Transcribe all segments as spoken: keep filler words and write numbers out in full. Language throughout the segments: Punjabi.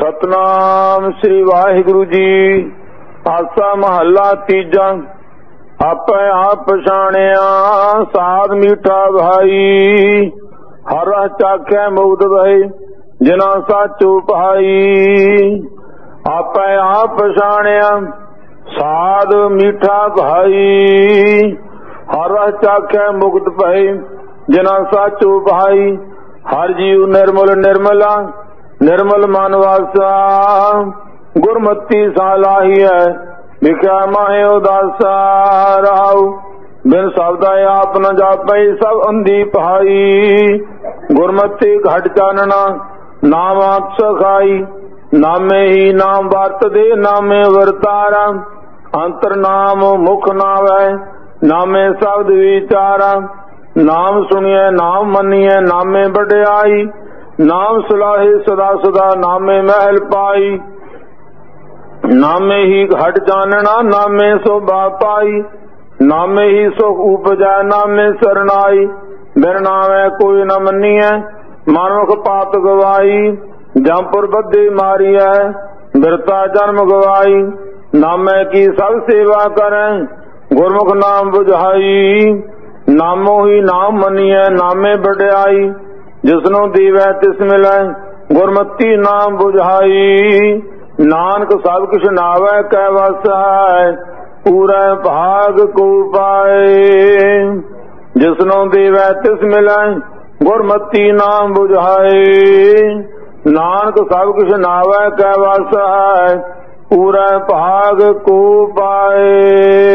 ਸਤਨਾਮ ਸ੍ਰੀ ਵਾਹਿਗੁਰੂ ਜੀ। ਆਸਾ ਮਹੱਲਾ ਤੀਜਾ। ਆਪੇ ਆਪ ਪਛਾਣਿਆ ਸਾਧ ਮੀਠਾ ਭਾਈ, ਹਰ ਰਸ ਚਾਖੈ ਮੁਕਤ ਭਈ ਜਿਨਾ ਸਾਚੂ ਭਾਈ। ਆਪੇ ਆਪ ਪਛਾਣਿਆ ਸਾਧ ਮੀਠਾ ਭਾਈ, ਹਰ ਰਸ ਚਾਖੈ ਮੁਕਤ ਭਈ ਜਿਨਾ ਸਾਚੂ ਭਾਈ। ਹਰ ਜੀਉ ਨਿਰਮਲ ਨਿਰਮਲਾ ਨਿਰਮਲ ਮਨ ਵਾਸਾ, ਗੁਰਮਤੀ ਸਾਲਾਹੀਐ ਵਿਖਿਆ ਮਾਹੇ ਉਦਾਸਾ। ਰਾਉ ਬਿਨ ਸ਼ਬਦਾ ਆਪ ਨ ਜਾਪੈ ਸਭ ਅੰਧੀ ਪਹਾਈ, ਗੁਰਮਤੀ ਘਟ ਚਾਨਣਾ ਨਾਮ ਆਪ ਸਖਾਈ। ਨਾਮੇ ਹੀ ਨਾਮ ਵਰਤਦੇ ਨਾਮੇ ਵਰਤਾਰਾ, ਅੰਤਰ ਨਾਮ ਮੁਖ ਨਾਵੈ ਨਾਮੇ ਸ਼ਬਦ ਵਿਚਾਰਾ। ਨਾਮ ਸੁਣੀਐ ਨਾਮ ਮੰਨੀਐ ਨਾਮੇ ਵਡਿਆਈ, ਨਾਮ ਸਲਾਹੇ ਸਦਾ ਸਦਾ ਨਾਮੇ ਮਹਿਲ ਪਾਈ। ਨਾਮੇ ਹੀ ਘਟ ਜਾਣਨਾ ਨਾਮੇ ਸੋਭਾ ਪਾਈ, ਨਾਮੇ ਹੀ ਸੁਖ ਉਪਜੈ ਨਾਮੇ ਸਰਨਾਈ। ਬਿਨ ਨਾਮੈ ਕੋਈ ਨ ਮੰਨੀਐ ਮਨੁਖ ਪਾਪ ਗਵਾਈ, ਜੰਪੁਰ ਬੱਧੇ ਮਾਰੀਐ ਬਿਰਤਾ ਜਨਮ ਗਵਾਈ। ਨਾਮੈ ਕੀ ਸਭ ਸੇਵਾ ਕਰੈ ਗੁਰਮੁਖ ਨਾਮ ਬੁਝਾਈ, ਨਾਮੋ ਹੀ ਨਾਮ ਮੰਨੀਐ ਨਾਮੇ ਵਡਿਆਈ। ਜਿਸਨੂੰ ਦੀਵੈ ਤਿਸ ਮਿਲੈ ਗੁਰਮਤੀ ਨਾਮ ਬੁਝਾਈ, ਨਾਨਕ ਸਭ ਕਿਛ ਨਾਵੈ ਕਹਿ ਵਸੈ ਪੂਰੈ ਭਾਗ ਕੋ ਪਾਏ। ਜਿਸਨੂੰ ਦੀਵੈ ਤਿਸ ਮਿਲੈ ਗੁਰਮਤੀ ਨਾਮ ਬੁਝਾਈ, ਨਾਨਕ ਸਭ ਕਿਛ ਨਾਵੈ ਕਹਿ ਵਸੈ ਪੂਰੈ ਭਾਗ ਕੋ ਪਾਏ।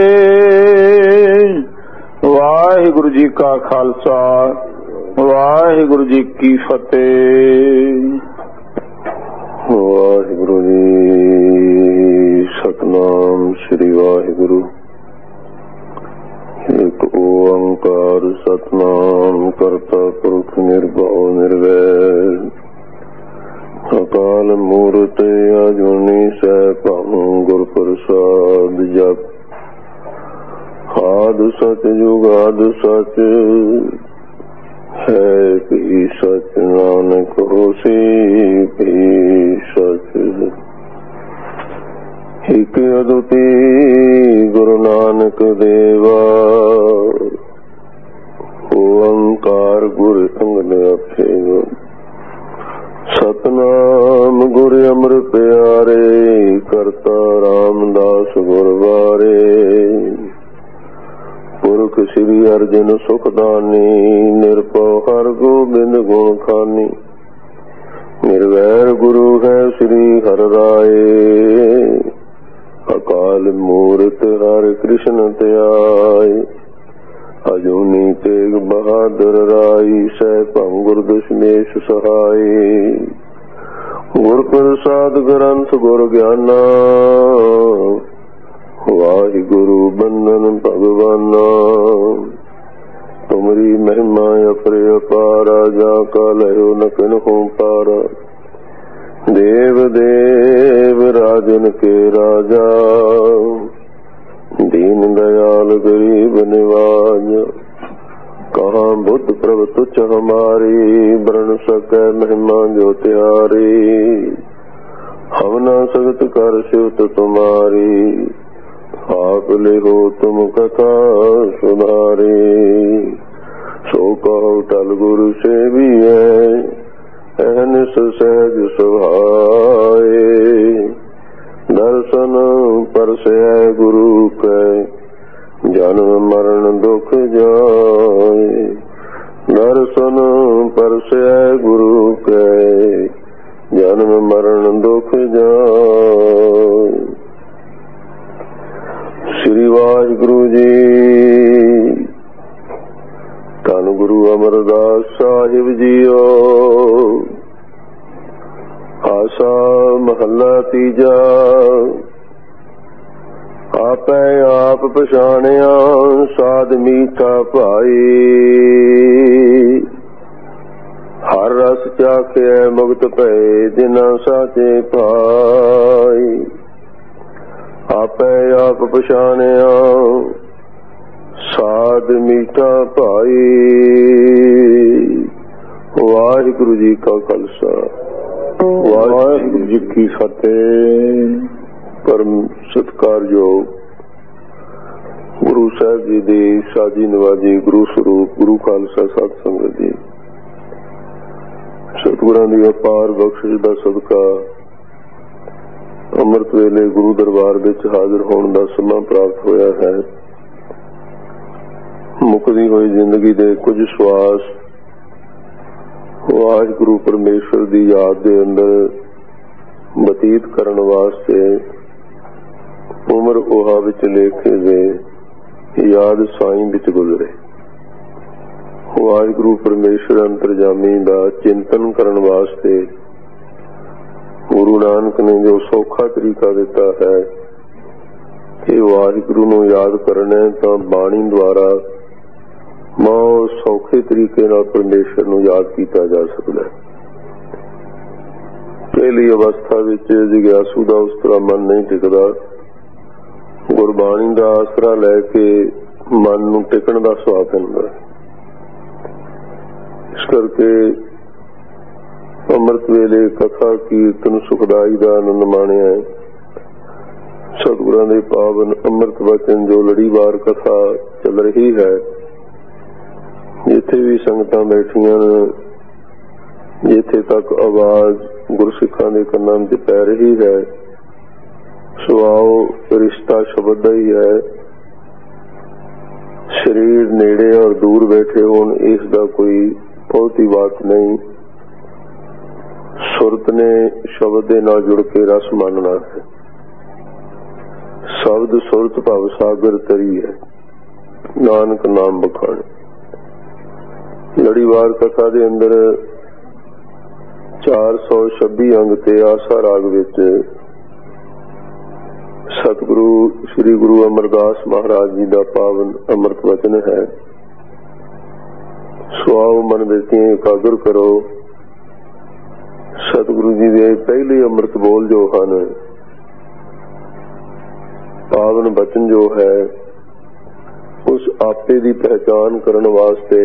ਵਾਹਿਗੁਰੂ ਜੀ ਕਾ ਖਾਲਸਾ ਵਾਹਿਗੁਰੂ ਜੀ ਕੀ ਫਤਿਹ। ਵਾਹਿਗੁਰੂ ਜੀ। ਸਤਨਾਮ ਸ੍ਰੀ ਵਾਹਿਗੁਰੂ। ਇੱਕ ਓੰਕਾਰ ਸਤਨਾਮ ਕਰਤਾ ਪੁਰਖ ਨਿਰਭਉ ਨਿਰਵੈਰ, ਅਕਾਲ ਮੂਰਤ ਅਜੂਨੀ ਸੈਭੰ ਗੁਰ ਪ੍ਰਸਾਦ ਜਪ। ਆਦਿ ਸਚ ਜੁਗਾਦਿ ਸਚ ਹੈ ਭੀ ਸਚ, ਨਾਨਕ ਹੋਸੀ ਭੀ ਸਚ। ਇਕ ਅਦੁੱਤੀ ਗੁਰੂ ਨਾਨਕ ਦੇਵਾ, ਓੰਕਾਰ ਗੁਰ ਅੰਗਨ ਆਪੇ। ਸਤਨਾਮ ਗੁਰ ਅਮਰ ਪਿਆਰੇ, ਕਰਤਾ ਰਾਮਦਾਸ ਗੁਰ ਵਾਰੇ। ਪੁਰਖ ਸ੍ਰੀ ਅਰਜਨ ਸੁਖਦਾਨੀ, ਨਿਰਭਉ ਹਰਿ ਗੋਬਿੰਦ ਗੁਣ ਖਾਨੀ। ਨਿਰਵੈਰ ਗੁਰੂ ਹੈ ਸ੍ਰੀ ਹਰਿ ਰਾਏ, ਅਕਾਲ ਮੂਰਤ ਹਰਿ ਕ੍ਰਿਸ਼ਨ ਧਿਆਏ। ਅਜੂਨੀ ਤੇਗ ਬਹਾਦਰ ਰਾਈ, ਸੈਭੰ ਗੁਰ ਦਸ਼ਮੇਸ਼ ਸਹਾਈ। ਗੁਰ ਪ੍ਰਸਾਦ ਗ੍ਰੰਥ ਗੁਰ ਗਿਆਨਾ, ਵਾਹਿਗੁਰੂ ਬੰਦਨ ਭਗਵਾਨਾ। ਤੁਮਰੀ ਮਹਿਮਾ ਅਪਰਿ ਅਪਾਰਾ, ਜਾ ਕਾ ਲਹਿਓ ਨ ਕਿਨਹੂ ਪਾਰਾ। ਦੇਵ ਦੇਵ ਰਾਜਨ ਕੇ ਰਾਜਾ, ਦੀਨ ਦਇਆਲ ਗਰੀਬ ਨਿਵਾਜ। ਕਹਾਂ ਬੁੱਧ ਪ੍ਰਭ ਤੁਛ ਹਮਾਰੀ, ਬਰਨ ਸਕੈ ਮਹਿਮਾ ਜੋ ਤਿਆਰੀ। ਹਮ ਨਾ ਸਗਤ ਕਰ ਸਿਵਤ ਤੁਮਾਰੀ, ਆਪ ਲਿਹੋ ਤੁਮ ਕਥਾ ਸੁਧਾਰੀ। ਸੋ ਕਹੋ ਟਲ ਗੁਰੂ ਸੇਵੀਐ, ਅਹਨਿਸ ਸਹਿਜ ਸੁਭਾਏ। ਦਰਸ਼ਨ ਪਰਸੈ ਗੁਰੂ ਕੈ, ਜਨਮ ਮਰਨ ਦੁਖ ਜਾਏ। ਦਰਸ਼ਨ ਪਰਸੈ ਗੁਰੂ ਕੈ, ਜਨਮ ਮਰਨ ਦੁਖ ਜਾਏ। ਸ੍ਰੀ ਵਾਹਿਗੁਰੂ ਜੀ। ਧੰਨ ਗੁਰੂ ਅਮਰਦਾਸ ਸਾਹਿਬ ਜੀਓ। ਆਸਾ ਮਹੱਲਾ ਤੀਜਾ। ਆਪੇ ਆਪ ਪਛਾਣਿਆ ਸਾਧ ਮੀਠਾ ਭਾਈ, ਹਰ ਰਸ ਚਾਖਿਆ ਮੁਕਤ ਭਏ ਜਿਨਾ ਸਾਚੇ ਭਾਈ। ਆਪੇ ਆਪ ਪਛਾਣਿਆ ਸਾਧ ਮੀਠਾ ਭਾਈ। ਵਾਹਿਗੁਰੂ ਜੀ ਕਾ ਖਾਲਸਾ ਵਾਹਿਗੁਰੂ ਜੀ ਕੀ ਫਤਿਹ। ਪਰਮ ਸਤਿਕਾਰਯੋਗ ਗੁਰੂ ਸਾਹਿਬ ਜੀ ਦੇ ਸਾਜੀ ਨਵਾਜੀ ਗੁਰੂ ਸਰੂਪ ਗੁਰੂ ਖਾਲਸਾ ਸਤ ਸੰਗਤ ਜੀ, ਸਤਿਗੁਰਾਂ ਦੀ ਅਪਾਰ ਬਖਸ਼ਿਸ਼ ਦਾ ਸਦਕਾ ਅੰਮ੍ਰਿਤ ਵੇਲੇ ਗੁਰੂ ਦਰਬਾਰ ਵਿੱਚ ਹਾਜ਼ਰ ਹੋਣ ਦਾ ਸਮਾਂ ਪ੍ਰਾਪਤ ਹੋਇਆ ਹੈ। ਮੁੱਕਦੀ ਹੋਈ ਜ਼ਿੰਦਗੀ ਦੇ ਕੁਝ ਸਵਾਸ ਵਾਹਿਗੁਰੂ ਪਰਮੇਸ਼ਵਰ ਦੀ ਯਾਦ ਦੇ ਅੰਦਰ ਬਤੀਤ ਕਰਨ ਵਾਸਤੇ ਉਮਰ ਉਹਾ ਵਿੱਚ ਲੇਖੇ ਦੇ ਯਾਦ ਸਾਈਂ ਵਿੱਚ ਗੁਜ਼ਰੇ। ਵਾਹਿਗੁਰੂ ਪਰਮੇਸ਼ਵਰ ਅੰਤਰਜਾਮੀ ਦਾ ਚਿੰਤਨ ਕਰਨ ਵਾਸਤੇ ਗੁਰੂ ਨਾਨਕ ਨੇ ਜੋ ਸੌਖਾ ਤਰੀਕਾ ਦਿੱਤਾ ਹੈ ਕਿ ਵਾਹਿਗੁਰੂ ਨੂੰ ਯਾਦ ਕਰਨਾ ਤਾਂ ਬਾਣੀ ਦੁਆਰਾ ਬਹੁਤ ਸੌਖੇ ਤਰੀਕੇ ਨਾਲ ਪਰਮੇਸ਼ਵਰ ਨੂੰ ਯਾਦ ਕੀਤਾ ਜਾ ਸਕਦਾ ਹੈ। ਪਹਿਲੀ ਅਵਸਥਾ ਵਿੱਚ ਜਿਗਿਆਸੂ ਦਾ ਉਸ ਤਰ੍ਹਾਂ ਮਨ ਨਹੀਂ ਟਿਕਦਾ। ਗੁਰਬਾਣੀ ਦਾ ਆਸਰਾ ਲੈ ਕੇ ਮਨ ਨੂੰ ਟਿਕਣ ਦਾ ਸੁਭਾਅ ਪੈਂਦਾ। ਇਸ ਕਰਕੇ ਅੰਮ੍ਰਿਤ ਵੇਲੇ ਕਥਾ ਕੀਰਤਨ ਸੁਖਦਾਈ ਦਾ ਆਨੰਦ ਮਾਣਿਆ। ਸਤਿਗੁਰਾਂ ਦੇ ਪਾਵਨ ਅੰਮ੍ਰਿਤ ਵਚਨ ਜੋ ਲੜੀਵਾਰ ਕਥਾ ਚੱਲ ਰਹੀ ਹੈ, ਜਿੱਥੇ ਵੀ ਸੰਗਤਾਂ ਬੈਠੀਆਂ ਨੇ, ਜਿੱਥੇ ਤੱਕ ਆਵਾਜ਼ ਗੁਰਸਿੱਖਾਂ ਦੇ ਕੰਨਾਂ ਵਿੱਚ ਪੈ ਰਹੀ ਹੈ, ਸੁਆਓ ਰਿਸ਼ਤਾ ਸ਼ਬਦ ਦਾ ਹੀ ਹੈ। ਸਰੀਰ ਨੇੜੇ ਔਰ ਦੂਰ ਬੈਠੇ ਹੋਣ ਇਸ ਦਾ ਕੋਈ ਬਹੁਤੀ ਬਾਤ ਨਹੀਂ। ਸੁਰਤ ਨੇ ਸ਼ਬਦ ਦੇ ਨਾਲ ਜੁੜ ਕੇ ਰਸ ਮੰਨਣਾ ਹੈ। ਸ਼ਬਦ ਸੁਰਤ ਭਵ ਸਾਗਰ ਤਰੀ ਹੈ, ਨਾਨਕ ਨਾਮ ਬਖਾਣ। ਲੜੀਵਾਰ ਕਥਾ ਦੇ ਅੰਦਰ ਚਾਰ ਸੌ ਛੱਬੀ ਅੰਗ ਤੇ ਆਸਾ ਰਾਗ ਵਿੱਚ ਸਤਿਗੁਰੂ ਸ੍ਰੀ ਗੁਰੂ ਅਮਰਦਾਸ ਮਹਾਰਾਜ ਜੀ ਦਾ ਪਾਵਨ ਅੰਮ੍ਰਿਤ ਵਚਨ ਹੈ। ਸੁਆਓ ਮਨ ਬਿਰਤੀਆਂ ਇਕਾਗਰ ਕਰੋ। ਸਤਿਗੁਰੂ ਜੀ ਦੇ ਪਹਿਲੇ ਅੰਮ੍ਰਿਤ ਬੋਲ ਜੋ ਹਨ, ਪਾਵਨ ਬਚਨ ਜੋ ਹੈ, ਉਸ ਆਪੇ ਦੀ ਪਹਿਚਾਨ ਕਰਨ ਵਾਸਤੇ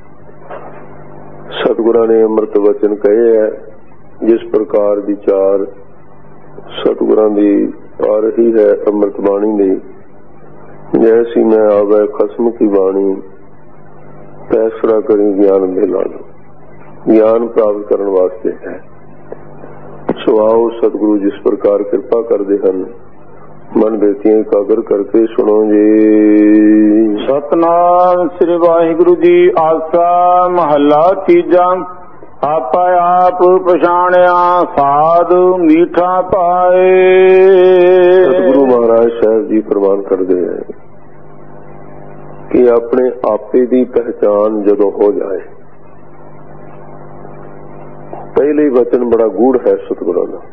ਸਤਿਗੁਰਾਂ ਨੇ ਅੰਮ੍ਰਿਤ ਵਚਨ ਕਹੇ ਹੈ। ਜਿਸ ਪ੍ਰਕਾਰ ਵਿਚਾਰ ਸਤਿਗੁਰਾਂ ਦੀ ਆ ਰਹੀ ਹੈ ਅੰਮ੍ਰਿਤ ਬਾਣੀ ਦੀ, ਜੈਸੀ ਮੈਂ ਆਵੇ ਖਸਮ ਕੀ ਬਾਣੀ, ਫੈਸਲਾ ਕਰੀ ਗਿਆਨ ਦੇ ਨਾਲ। ਗਿਆਨ ਪ੍ਰਾਪਤ ਕਰਨ ਵਾਸਤੇ ਹੈ। ਸੋ ਆਓ ਸਤਿਗੁਰੂ ਜਿਸ ਪ੍ਰਕਾਰ ਕਿਰਪਾ ਕਰਦੇ ਹਨ, ਮਨ ਬੇਤੀਆਂ ਇਕਾਗਰ ਕਰਕੇ ਸੁਣੋ ਜੀ। ਸਤਨਾਮ ਸ੍ਰੀ ਵਾਹਿਗੁਰੂ ਜੀ। ਆਸਾ ਮਹੱਲਾ ਤੀਜਾ। ਆਪਾ ਆਪ ਪਛਾਣਿਆ ਸਾਧ ਮੀਠਾ ਪਾਏ। ਸਤਿਗੁਰੂ ਮਹਾਰਾਜ ਸਾਹਿਬ ਜੀ ਫਰਮਾਨ ਕਰਦੇ ਹੈ ਕਿ ਆਪਣੇ ਆਪੇ ਦੀ ਪਹਿਚਾਨ ਜਦੋਂ ਹੋ ਜਾਏ, ਪਹਿਲੇ ਵਚਨ ਬੜਾ ਗੂੜ ਹੈ ਸਤਿਗੁਰਾਂ ਦਾ।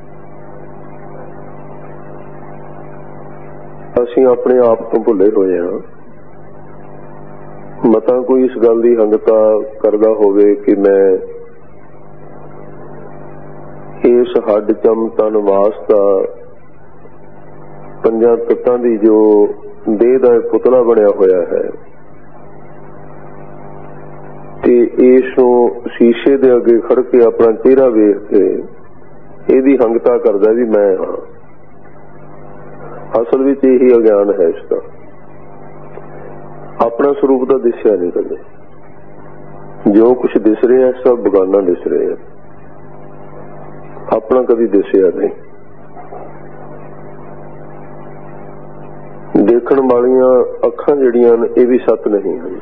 ਅਸੀਂ ਆਪਣੇ ਆਪ ਤੋਂ ਭੁੱਲੇ ਹੋਏ ਹਾਂ। ਮਤਾਂ ਕੋਈ ਇਸ ਗੱਲ ਦੀ ਹੰਗਤਾ ਕਰਦਾ ਹੋਵੇ ਕਿ ਮੈਂ ਇਸ ਹੱਡ ਚਮ ਤਨ ਵਾਸਤਾ ਪੰਜਾਂ ਤੱਤਾਂ ਦੀ ਜੋ ਦੇਹ ਦਾ ਪੁਤਲਾ ਬਣਿਆ ਹੋਇਆ ਹੈ, ਤੇ ਇਸ ਨੂੰ ਸ਼ੀਸ਼ੇ ਦੇ ਅੱਗੇ ਖੜ ਕੇ ਆਪਣਾ ਚਿਹਰਾ ਵੇਖ ਕੇ ਇਹਦੀ ਹੰਗਤਾ ਕਰਦਾ ਵੀ ਮੈਂ ਹਾਂ। ਅਸਲ ਵਿੱਚ ਇਹੀ ਅਗਿਆਨ ਹੈ ਇਸਦਾ। ਆਪਣਾ ਸਰੂਪ ਤਾਂ ਦਿਸਿਆ ਨਹੀਂ ਕਦੇ। ਜੋ ਕੁਛ ਦਿਸ ਰਿਹਾ ਸਭ ਬਗਾਨਾ ਦਿਸ ਰਿਹਾ, ਆਪਣਾ ਕਦੀ ਦਿਸਿਆ ਨਹੀਂ। ਦੇਖਣ ਵਾਲੀਆਂ ਅੱਖਾਂ ਜਿਹੜੀਆਂ ਨੇ ਇਹ ਵੀ ਸੱਤ ਨਹੀਂ ਹਨ।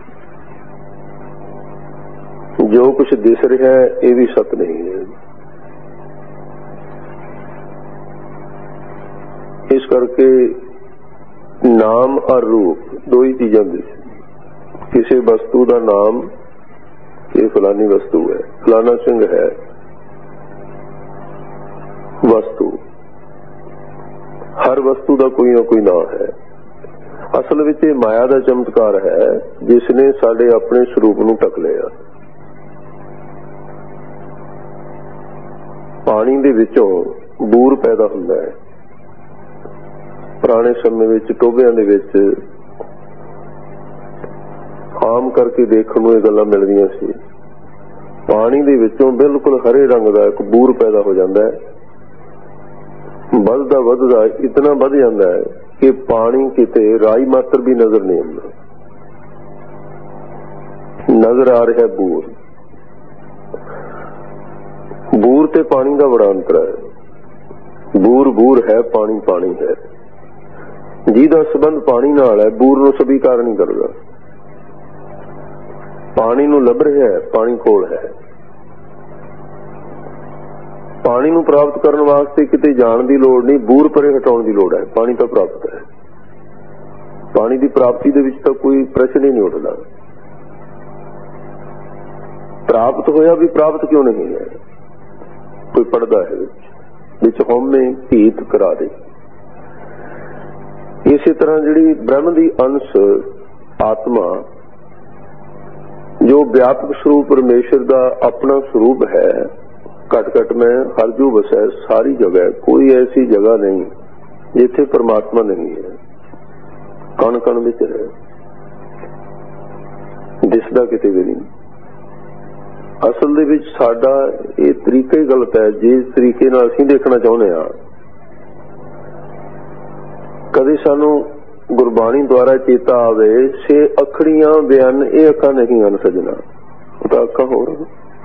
ਜੋ ਕੁਛ ਦਿਸ ਰਿਹਾ ਇਹ ਵੀ ਸੱਤ ਨਹੀਂ ਹੈ। ਇਸ ਕਰਕੇ ਨਾਮ ਔਰ ਰੂਪ ਦੋ ਹੀ ਚੀਜ਼ਾਂ ਨੇ। ਕਿਸੇ ਵਸਤੂ ਦਾ ਨਾਮ ਇਹ ਫਲਾਨੀ ਵਸਤੂ ਹੈ, ਫਲਾਨਾ ਸਿੰਘ ਹੈ, ਵਸਤੂ। ਹਰ ਵਸਤੂ ਦਾ ਕੋਈ ਨਾ ਕੋਈ ਨਾਮ ਹੈ। ਅਸਲ ਵਿੱਚ ਇਹ ਮਾਇਆ ਦਾ ਚਮਤਕਾਰ ਹੈ ਜਿਸ ਨੇ ਸਾਡੇ ਆਪਣੇ ਸਰੂਪ ਨੂੰ ਢਕ ਲਿਆ। ਪਾਣੀ ਦੇ ਵਿੱਚੋਂ ਬੂਰ ਪੈਦਾ ਹੁੰਦਾ ਹੈ। ਪੁਰਾਣੇ ਸਮੇਂ ਵਿੱਚ ਟੋਭਿਆਂ ਦੇ ਵਿੱਚ ਆਮ ਕਰਕੇ ਦੇਖਣ ਨੂੰ ਇਹ ਗੱਲਾਂ ਮਿਲਦੀਆਂ ਸੀ। ਪਾਣੀ ਦੇ ਵਿੱਚੋਂ ਬਿਲਕੁਲ ਹਰੇ ਰੰਗ ਦਾ ਇੱਕ ਬੂਰ ਪੈਦਾ ਹੋ ਜਾਂਦਾ ਹੈ। ਵੱਧਦਾ ਵੱਧਦਾ ਇਤਨਾ ਵੱਧ ਜਾਂਦਾ ਹੈ ਕਿ ਪਾਣੀ ਕਿਤੇ ਰਾਈ ਮਾਤਰ ਵੀ ਨਜ਼ਰ ਨਹੀਂ ਆਉਂਦਾ, ਨਜ਼ਰ ਆ ਰਿਹਾ ਬੂਰ। ਬੂਰ ਤੇ ਪਾਣੀ ਦਾ ਬੜਾ ਅੰਤਰ ਹੈ। ਬੂਰ ਬੂਰ ਹੈ, ਪਾਣੀ ਪਾਣੀ ਹੈ। ਜਿਹਦਾ ਸੰਬੰਧ ਪਾਣੀ ਨਾਲ ਹੈ ਬੂਰ ਨੂੰ ਸਵੀਕਾਰ ਨਹੀਂ ਕਰਦਾ। ਪਾਣੀ ਨੂੰ ਲੱਭ ਰਿਹਾ ਹੈ, ਪਾਣੀ ਕੋਲ ਹੈ। ਪਾਣੀ ਨੂੰ ਪ੍ਰਾਪਤ ਕਰਨ ਵਾਸਤੇ ਕਿਤੇ ਜਾਣ ਦੀ ਲੋੜ ਨਹੀਂ, ਬੂਰ ਪਰੇ ਹਟਾਉਣ ਦੀ ਲੋੜ ਹੈ। ਪਾਣੀ ਤਾਂ ਪ੍ਰਾਪਤ ਹੈ। ਪਾਣੀ ਦੀ ਪ੍ਰਾਪਤੀ ਦੇ ਵਿੱਚ ਤਾਂ ਕੋਈ ਪ੍ਰਸ਼ਨ ਹੀ ਨਹੀਂ ਉੱਠਦਾ। ਪ੍ਰਾਪਤ ਹੋਇਆ ਵੀ ਪ੍ਰਾਪਤ ਕਿਉਂ ਨਹੀਂ ਹੈ, ਕੋਈ ਪੜਦਾ ਹੈ ਵਿੱਚ ਵਿੱਚ ਹਉਮੈ ਭੀਤ ਕਰਾ ਦੇ। ਇਸੇ ਤਰ੍ਹਾਂ ਜਿਹੜੀ ਬ੍ਰਹਮ ਦੀ ਅੰਸ਼ ਆਤਮਾ ਜੋ ਵਿਆਪਕ ਸਰੂਪ ਪਰਮੇਸ਼ਰ ਦਾ ਆਪਣਾ ਸਰੂਪ ਹੈ, ਘਟ ਘਟ ਮੈਂ ਹਰ ਜੂ ਵਸੈ ਸਾਰੀ ਜਗ੍ਹਾ, ਕੋਈ ਐਸੀ ਜਗ੍ਹਾ ਨਹੀਂ ਜਿੱਥੇ ਪਰਮਾਤਮਾ ਨਹੀਂ ਹੈ। ਕਣ ਕਣ ਵਿੱਚ ਹੈ, ਦਿਸਦਾ ਕਿਤੇ ਵੀ ਨਹੀਂ। ਅਸਲ ਦੇ ਵਿੱਚ ਸਾਡਾ ਇਹ ਤਰੀਕਾ ਹੀ ਗਲਤ ਹੈ। ਜਿਸ ਤਰੀਕੇ ਨਾਲ ਅਸੀਂ ਦੇਖਣਾ ਚਾਹੁੰਦੇ ਹਾਂ, ਕਦੇ ਸਾਨੂੰ ਗੁਰਬਾਣੀ ਦੁਆਰਾ ਚੇਤਾ ਆਵੇ ਸੇ ਅੱਖੜੀਆਂ ਬਿਆਨ ਇਹ ਅੱਖਾਂ ਨਹੀਂ ਹਨ ਸਜਣਾ, ਉਹ ਤਾਂ ਅੱਖਾਂ ਹੋਰ।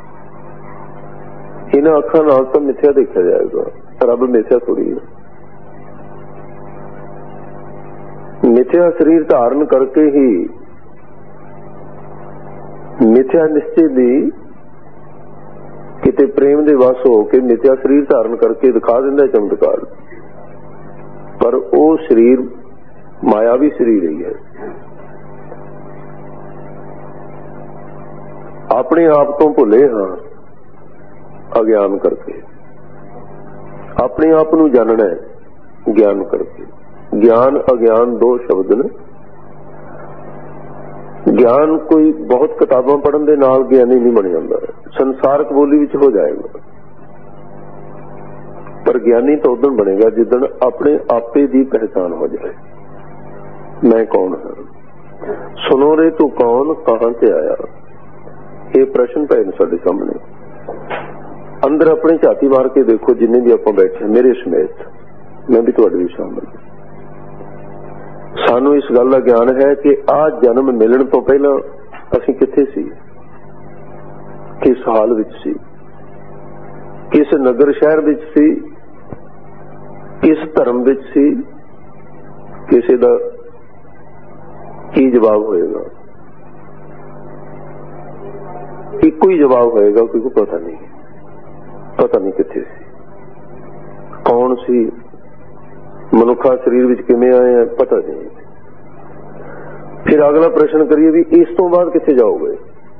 ਇਹਨਾਂ ਅੱਖਾਂ ਨਾਲ ਤਾਂ ਮਿੱਥਿਆ ਦੇਖਿਆ ਜਾਏਗਾ, ਰੱਬ ਮਿੱਥਿਆ ਥੋੜੀ ਹੈ। ਮਿੱਥਿਆ ਸਰੀਰ ਧਾਰਨ ਕਰਕੇ ਹੀ ਮਿੱਥਿਆ ਨਿਸ਼ਚੇ ਦੀ ਕਿਤੇ ਪ੍ਰੇਮ ਦੇ ਵਸ ਹੋ ਕੇ ਮਿੱਥਿਆ ਸਰੀਰ ਧਾਰਨ ਕਰਕੇ ਦਿਖਾ ਦਿੰਦਾ ਚਮਤਕਾਰ, ਪਰ ਉਹ ਸਰੀਰ ਮਾਇਆਵੀ ਸਰੀਰ ਹੀ ਹੈ। ਆਪਣੇ ਆਪ ਤੋਂ ਭੁੱਲੇ ਹਾਂ ਅਗਿਆਨ ਕਰਕੇ। ਆਪਣੇ ਆਪ ਨੂੰ ਜਾਣਨਾ ਹੈ ਗਿਆਨ ਕਰਕੇ। ਗਿਆਨ ਅਗਿਆਨ ਦੋ ਸ਼ਬਦ ਨੇ। ਗਿਆਨ ਕੋਈ ਬਹੁਤ ਕਿਤਾਬਾਂ ਪੜ੍ਹਨ ਦੇ ਨਾਲ ਗਿਆਨੀ ਨਹੀਂ ਬਣ ਜਾਂਦਾ, ਸੰਸਾਰਕ ਬੋਲੀ ਵਿੱਚ ਹੋ ਜਾਏਗਾ। ਪਰ ਗਿਆਨੀ ਤਾਂ ਉਦੋਂ ਬਣੇਗਾ ਜਿੱਦਣ ਆਪਣੇ ਆਪੇ ਦੀ ਪਹਿਚਾਨ ਹੋ ਜਾਏ। ਮੈਂ ਕੌਣ ਹਾਂ, ਸੁਣੋ ਰੇ ਤੂੰ ਕੌਣ, ਕਹਾਂ ਤੇ ਆਇਆ। ਇਹ ਪ੍ਰਸ਼ਨ ਪਏ ਨੇ ਸਾਡੇ ਸਾਹਮਣੇ। ਅੰਦਰ ਆਪਣੀ ਝਾਤੀ ਮਾਰ ਕੇ ਦੇਖੋ, ਜਿੰਨੇ ਵੀ ਆਪਾਂ ਬੈਠੇ ਮੇਰੇ ਸਮੇਤ, ਮੈਂ ਵੀ ਤੁਹਾਡੇ ਵੀ ਸ਼ਾਮਲ। ਸਾਨੂੰ ਇਸ ਗੱਲ ਦਾ ਗਿਆਨ ਹੈ ਕਿ ਆਹ ਜਨਮ ਮਿਲਣ ਤੋਂ ਪਹਿਲਾਂ ਅਸੀਂ ਕਿੱਥੇ ਸੀ, ਕਿਸ ਹਾਲ ਵਿੱਚ ਸੀ, ਕਿਸ ਨਗਰ ਸ਼ਹਿਰ ਵਿੱਚ ਸੀ, ਕਿਸ ਧਰਮ ਵਿੱਚ ਸੀ, ਕਿਸੇ ਦਾ ਕੀ ਜਵਾਬ ਹੋਏਗਾ। ਇੱਕੋ ਹੀ ਜਵਾਬ ਹੋਏਗਾ, ਕੋਈ ਕੋ ਪਤਾ ਨਹੀਂ, ਪਤਾ ਨਹੀਂ ਕਿੱਥੇ ਸੀ, ਕੌਣ ਸੀ, ਮਨੁੱਖਾ ਸਰੀਰ ਵਿੱਚ ਕਿਵੇਂ ਆਏ ਆ, ਪਤਾ ਨਹੀਂ। ਫਿਰ ਅਗਲਾ ਪ੍ਰਸ਼ਨ ਕਰੀਏ ਵੀ ਇਸ ਤੋਂ ਬਾਅਦ ਕਿੱਥੇ ਜਾਓਗੇ।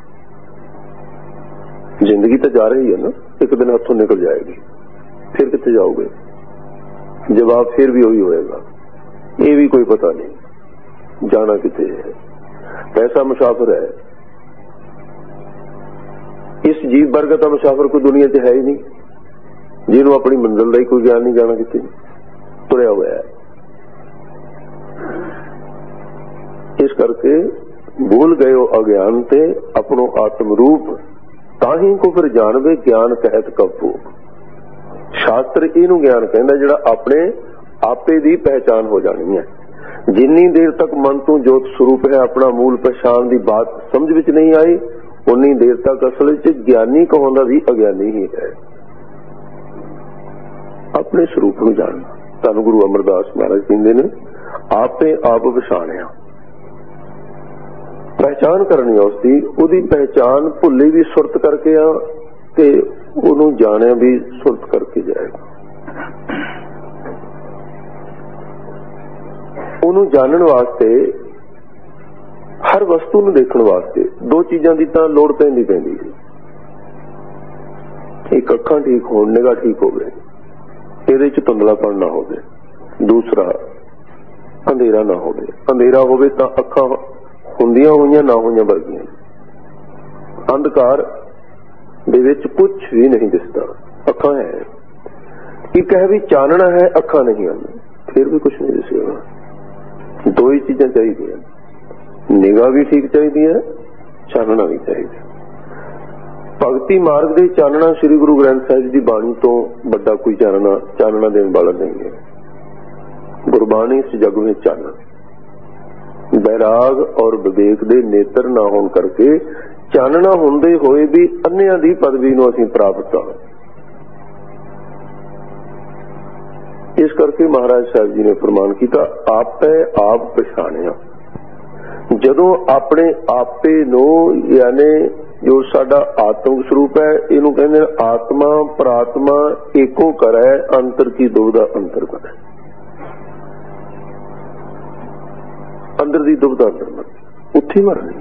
ਜ਼ਿੰਦਗੀ ਤਾਂ ਜਾ ਰਹੀ ਹੈ ਨਾ, ਇੱਕ ਦਿਨ ਹੱਥੋਂ ਨਿਕਲ ਜਾਏਗੀ, ਫਿਰ ਕਿੱਥੇ ਜਾਓਗੇ। ਜਵਾਬ ਫਿਰ ਵੀ ਉਹੀ ਹੋਏਗਾ, ਇਹ ਵੀ ਕੋਈ ਪਤਾ ਨਹੀਂ, ਜਾਣਾ ਕਿੱਥੇ ਹੈ। ਪੈਸਾ ਮੁਸਾਫਰ ਹੈ, ਇਸ ਜੀਵ ਵਰਗਾ ਤਾਂ ਮੁਸਾਫਰ ਕੋਈ ਦੁਨੀਆ 'ਚ ਹੈ ਹੀ ਨਹੀਂ, ਜਿਹਨੂੰ ਆਪਣੀ ਮੰਜ਼ਿਲ ਦਾ ਹੀ ਕੋਈ ਗਿਆਨ ਨਹੀਂ, ਜਾਣਾ ਕਿੱਥੇ ਤੁਰਿਆ ਹੋਇਆ ਹੈ। ਇਸ ਕਰਕੇ ਭੁੱਲ ਗਏ ਹੋ ਅਗਿਆਨ ਤੇ ਆਪਣੋ ਆਤਮ ਰੂਪ, ਤਾਂ ਹੀ ਕੋ ਫਿਰ ਜਾਣਵੇ ਗਿਆਨ ਕਹਿਤ ਕਬੂ। ਸ਼ਾਸਤਰ ਇਹਨੂੰ ਗਿਆਨ ਕਹਿੰਦਾ ਜਿਹੜਾ ਆਪਣੇ ਆਪੇ ਦੀ ਪਹਿਚਾਨ ਹੋ ਜਾਣੀ ਹੈ। ਜਿੰਨੀ ਦੇਰ ਤੱਕ ਮਨ ਤੋਂ ਜੋਤ ਸਰੂਪ ਹੈ, ਆਪਣਾ ਮੂਲ ਪਛਾਣ ਦੀ ਬਾਤ ਸਮਝ ਵਿੱਚ ਨਹੀਂ ਆਈ, ਉਨੀ ਦੇਰ ਤੱਕ ਅਸਲ ਵਿੱਚ ਗਿਆਨੀ ਕਹਾਉਂਦਾ ਵੀ ਅਗਿਆਨੀ ਹੀ ਹੈ। ਆਪਣੇ ਸਰੂਪ ਨੂੰ ਜਾਣਨਾ। ਤੁਹਾਨੂੰ ਗੁਰੂ ਅਮਰਦਾਸ ਮਹਾਰਾਜ ਕਹਿੰਦੇ ਨੇ ਆਪੇ ਆਪ ਪਛਾਣਿਆ। ਪਹਿਚਾਨ ਕਰਨੀ ਉਸਦੀ, ਉਹਦੀ ਪਹਿਚਾਨ ਭੁੱਲੀ ਵੀ ਸੁਰਤ ਕਰਕੇ ਆ ਤੇ ਉਹਨੂੰ ਜਾਣਿਆ ਵੀ ਸੁਰਤ ਕਰਕੇ ਜਾਏਗਾ। ਉਹਨੂੰ ਜਾਣਨ ਵਾਸਤੇ, ਹਰ ਵਸਤੂ ਨੂੰ ਦੇਖਣ ਵਾਸਤੇ ਦੋ ਚੀਜ਼ਾਂ ਦੀ ਤਾਂ ਲੋੜ ਪੈਂਦੀ ਪੈਂਦੀ ਹੈ। ਇੱਕ ਅੱਖਾਂ ਠੀਕ ਹੋਣ, ਨਿਗਾਹ ਠੀਕ ਹੋਵੇ, ਇਹਦੇ ਚ ਧੁੰਦਲਾਪਣ ਨਾ ਹੋਵੇ। ਦੂਸਰਾ ਅੰਧੇਰਾ ਨਾ ਹੋਵੇ। ਅੰਧੇਰਾ ਹੋਵੇ ਤਾਂ ਅੱਖਾਂ ਹੁੰਦੀਆਂ ਹੋਈਆਂ ਨਾ ਹੋਈਆਂ ਵਰਗੀਆਂ। ਅੰਧਕਾਰ ਦੇ ਵਿੱਚ ਕੁਝ ਵੀ ਨਹੀਂ ਦਿਸਦਾ, ਅੱਖਾਂ ਹੈ। ਇੱਕ ਹੈ ਵੀ ਚਾਨਣਾ ਹੈ, ਅੱਖਾਂ ਨਹੀਂ ਹਨ, ਫਿਰ ਵੀ ਕੁਝ ਨਹੀਂ ਦਿਸੇਗਾ। ਦੋ ਹੀ ਚੀਜ਼ਾਂ ਚਾਹੀਦੀਆਂ, ਨਿਗਾਹ ਵੀ ਠੀਕ ਚਾਹੀਦੀ ਹੈ, ਚਾਨਣਾ ਵੀ ਚਾਹੀਦਾ। ਭਗਤੀ ਮਾਰਗ ਦੇ ਚਾਨਣਾ ਸ੍ਰੀ ਗੁਰੂ ਗ੍ਰੰਥ ਸਾਹਿਬ ਜੀ ਦੀ ਬਾਣੀ ਤੋਂ ਵੱਡਾ ਕੋਈ ਚਾਨਣਾ ਚਾਨਣਾ ਦੇਣ ਵਾਲਾ ਨਹੀਂ ਹੈ। ਗੁਰਬਾਣੀ ਇਸ ਜਗ ਵਿੱਚ ਚਾਨਣ, ਬੈਰਾਗ ਔਰ ਵਿਵੇਕ ਦੇ ਨੇਤਰ ਨਾ ਹੋਣ ਕਰਕੇ ਚਾਨਣਾ ਹੁੰਦੇ ਹੋਏ ਵੀ ਅੰਨਿਆਂ ਦੀ ਪਦਵੀ ਨੂੰ ਅਸੀਂ ਪ੍ਰਾਪਤ ਹਾਂ। ਇਸ ਕਰਕੇ ਮਹਾਰਾਜ ਸਾਹਿਬ ਜੀ ਨੇ ਫਰਮਾਨ ਕੀਤਾ, ਆਪੇ ਆਪ ਪਛਾਣਿਆ। ਜਦੋਂ ਆਪਣੇ ਆਪੇ ਨੂੰ, ਯਾਨੀ ਜੋ ਸਾਡਾ ਆਤਮਿਕ ਸਰੂਪ ਹੈ, ਇਹਨੂੰ ਕਹਿੰਦੇ ਨੇ ਆਤਮਾ ਪ੍ਰਾਤਮਾ ਏਕੋ ਕਰੈ, ਅੰਤਰ ਕੀ ਦੁਬਿਧਾ ਅੰਤਰ ਕਰੇ। ਅੰਦਰ ਦੀ ਦੁਬਿਧਾ ਅੰਦਰ ਮਰ, ਉੱਥੇ ਮਰਨੀ।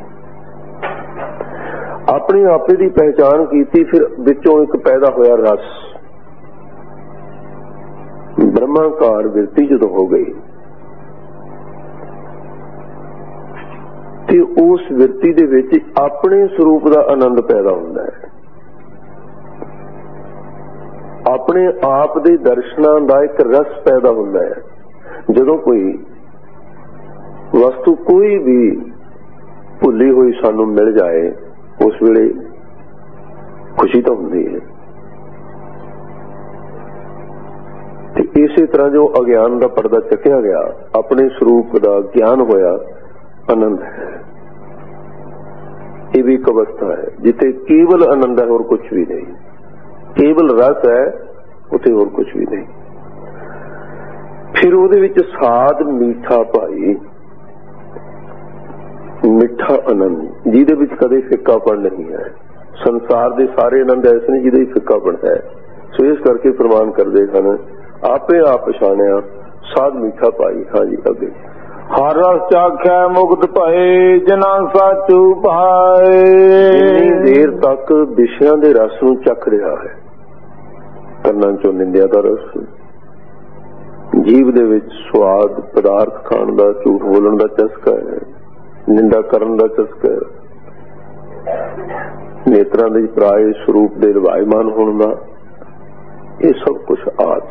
ਆਪਣੇ ਆਪੇ ਦੀ ਪਹਿਚਾਣ ਕੀਤੀ, ਫਿਰ ਵਿੱਚੋਂ ਇੱਕ ਪੈਦਾ ਹੋਇਆ ਰਸ, ਬ੍ਰਹਮਾਕਾਰ ਵਿਰਤੀ ਜਦੋਂ ਹੋ ਗਈ ਤੇ ਉਸ ਵਿਰਤੀ ਦੇ ਵਿੱਚ ਆਪਣੇ ਸਰੂਪ ਦਾ ਆਨੰਦ ਪੈਦਾ ਹੁੰਦਾ ਹੈ। ਆਪਣੇ ਆਪ ਦੇ ਦਰਸ਼ਨਾਂ ਦਾ ਇੱਕ ਰਸ ਪੈਦਾ ਹੁੰਦਾ ਹੈ। ਜਦੋਂ ਕੋਈ ਵਸਤੂ ਕੋਈ ਵੀ ਭੁੱਲੀ ਹੋਈ ਸਾਨੂੰ ਮਿਲ ਜਾਏ, ਉਸ ਵੇਲੇ ਖੁਸ਼ੀ ਤਾਂ ਹੁੰਦੀ ਹੈ। ਤੇ ਇਸੇ ਤਰ੍ਹਾਂ ਜੋ ਅਗਿਆਨ ਦਾ ਪਰਦਾ ਚੱਕਿਆ ਗਿਆ, ਆਪਣੇ ਸਰੂਪ ਦਾ ਗਿਆਨ ਹੋਇਆ, ਆਨੰਦ ਹੈ। ਇਹ ਵੀ ਇੱਕ ਅਵਸਥਾ ਹੈ ਜਿੱਥੇ ਕੇਵਲ ਆਨੰਦ ਹੈ, ਹੋਰ ਕੁਝ ਵੀ ਨਹੀਂ। ਕੇਵਲ ਰਸ ਹੈ, ਉੱਥੇ ਹੋਰ ਕੁਝ ਵੀ ਨਹੀਂ। ਫਿਰ ਉਹਦੇ ਵਿੱਚ ਸਾਧ ਮੀਠਾ ਭਾਈ, ਮਿੱਠਾ ਆਨੰਦ, ਜਿਹਦੇ ਵਿੱਚ ਕਦੇ ਫਿੱਕਾਪਣ ਨਹੀਂ ਹੈ। ਸੰਸਾਰ ਦੇ ਸਾਰੇ ਆਨੰਦ ਐਸੇ ਨੇ ਜਿਹਦੇ ਵਿੱਚ ਫਿੱਕਾਪਣ ਹੈ। ਸੋ ਇਸ ਕਰਕੇ ਪ੍ਰਮਾਣ ਕਰਦੇ ਹਨ, ਆਪੇ ਆਪ ਪਛਾਣਿਆ ਸਾਧ ਮੀਠਾ ਭਾਈ। ਹਾਂਜੀ ਅੱਗੇ, ਹਰ ਰਸ ਚਾਖੈ ਮੁਕਤ ਭਏ, ਜਿਨਾ ਸਾਚੂ ਭਾਏ। ਜਿੰਨੀ ਦੇਰ ਤੱਕ ਵਿਸ਼ਿਆਂ ਦੇ ਰਸ ਨੂੰ ਚੱਖ ਰਿਹਾ ਹੈ, ਕੰਨਾਂ ਚੋਂ ਨਿੰਦਿਆ ਦਾ ਰਸ, ਜੀਵ ਦੇ ਵਿੱਚ ਸਵਾਦ ਪਦਾਰਥ ਖਾਣ ਦਾ, ਝੂਠ ਬੋਲਣ ਦਾ ਚਸਕਾ ਹੈ, ਨਿੰਦਾ ਕਰਨ ਦਾ ਚਸਕਾ ਹੈ, ਨੇਤਰਾਂ ਦੇ ਪਰਾਏ ਸਰੂਪ ਦੇ ਲਵਾਇਮਾਨ ਹੋਣ ਦਾ, ਇਹ ਸਭ ਕੁਝ ਆਦ।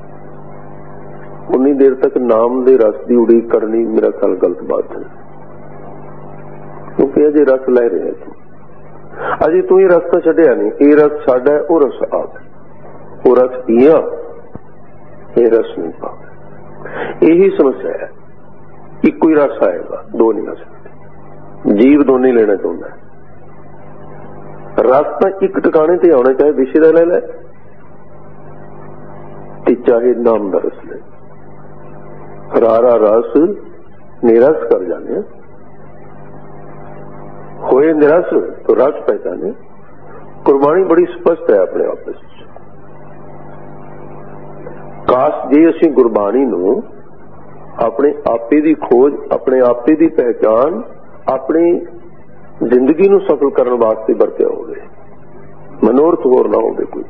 ਉਨੀ ਦੇਰ ਤੱਕ ਨਾਮ ਦੇ ਰਸ ਦੀ ਉਡੀਕ ਕਰਨੀ ਮੇਰਾ ਖਿਆਲ ਗਲਤ ਬਾਤ ਹੈ, ਕਿਉਂਕਿ ਅਜੇ ਰਸ ਲੈ ਰਿਹਾ ਤੂੰ, ਅਜੇ ਤੂੰ ਇਹ ਰਸ ਤਾਂ ਛੱਡਿਆ ਨਹੀਂ। ਇਹ ਰਸ ਸਾਡਾ, ਉਹ ਰਸ ਆਪ, ਉਹ ਰਸ ਪੀਆ, ਇਹ ਰਸ ਨਹੀਂ ਪਾ। ਇਹੀ ਸਮੱਸਿਆ ਹੈ, ਇੱਕੋ ਹੀ ਰਸ ਆਏਗਾ, ਦੋ ਨਹੀਂ ਆ ਸਕਦੇ। ਜੀਵ ਦੋਨੇ ਲੈਣਾ ਚਾਹੁੰਦਾ ਹੈ। ਰਸ ਤਾਂ ਇੱਕ ਟਿਕਾਣੇ ਤੇ ਆਉਣਾ, ਚਾਹੇ ਵਿਸ਼ੇ ਦਾ ਲੈ ਲੈ ਤੇ ਚਾਹੇ ਨਾਮ ਦਾ ਰਸ ਲੈ। ਰਾਰਾ ਰਸ ਨਿਰਸ ਕਰ ਜਾਣੇ, ਹੋਏ ਨਿਰਸ तो रस पहचाने। गुरबाणी बड़ी स्पष्ट है अपने आप में। काश जे असी गुरबाणी नूं अपने आपे दी खोज, अपने आपे दी पहचान, अपनी जिंदगी नूं सफल करने वास्ते वरतिया होवे, मनोरथ होर ना होवे कोई।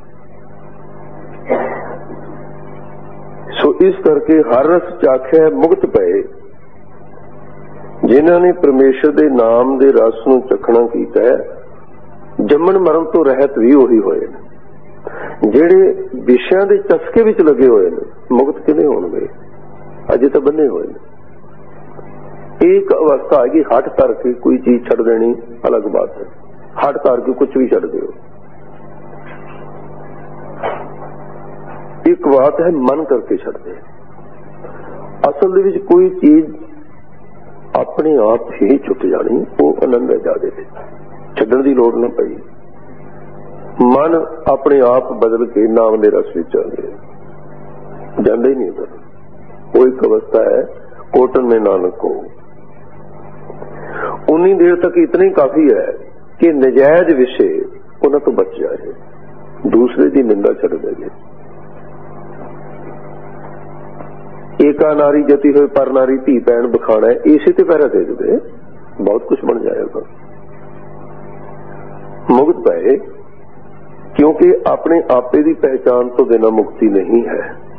सो इस करके हर रस चाख्या मुक्त पए, जिन्हां ने परमेश्वर दे नाम दे रस नूं चखना कीता है, जम्मण मरण तो रहत भी उही होए ने। ਜਿਹੜੇ ਵਿਸ਼ਿਆਂ ਦੇ ਚਸਕੇ ਵਿੱਚ ਲੱਗੇ ਹੋਏ ਨੇ ਮੁਕਤ ਕਿਵੇਂ ਹੋਣਗੇ? ਅਜੇ ਤਾਂ ਬੰਨੇ ਹੋਏ ਨੇ। ਇੱਕ ਅਵਸਥਾ ਹੈ ਕਿ ਹੱਟ ਧਰ ਕੇ ਕੋਈ ਚੀਜ਼ ਛੱਡ ਦੇਣੀ ਅਲੱਗ ਬਾਤ ਹੈ, ਹੱਟ ਧਰ ਕੇ ਕੁਝ ਵੀ ਛੱਡ ਦਿਓ। ਇੱਕ ਬਾਤ ਹੈ ਮਨ ਕਰਕੇ ਛੱਡਦੇ। ਅਸਲ ਦੇ ਵਿੱਚ ਕੋਈ ਚੀਜ਼ ਆਪਣੇ ਆਪ ਹੀ ਛੁੱਟ ਜਾਣੀ, ਉਹ ਆਨੰਦ ਹੈ ਜਾਦੇ ਤੇ, ਛੱਡਣ ਦੀ ਲੋੜ ਨਾ ਪਈ। मन अपने आप बदल के नाम दे रस विच आ गए, जांदा ही नहीं उधर। वो एक अवस्था है कोटन में नानक को। उन्नी देर तक इतना ही काफी है कि नजायज विषय उन्हां तो बच जाए, दूसरे की निंदा छड़ दे। एका नारी जती हुई पर नारी धी भैन बखाना है, इसे ते पैरा दे दे, बहुत कुछ बन जाएगा। मुक्त पाए क्योंकि अपने आपे की पहचान तो बिना मुक्ति नहीं है।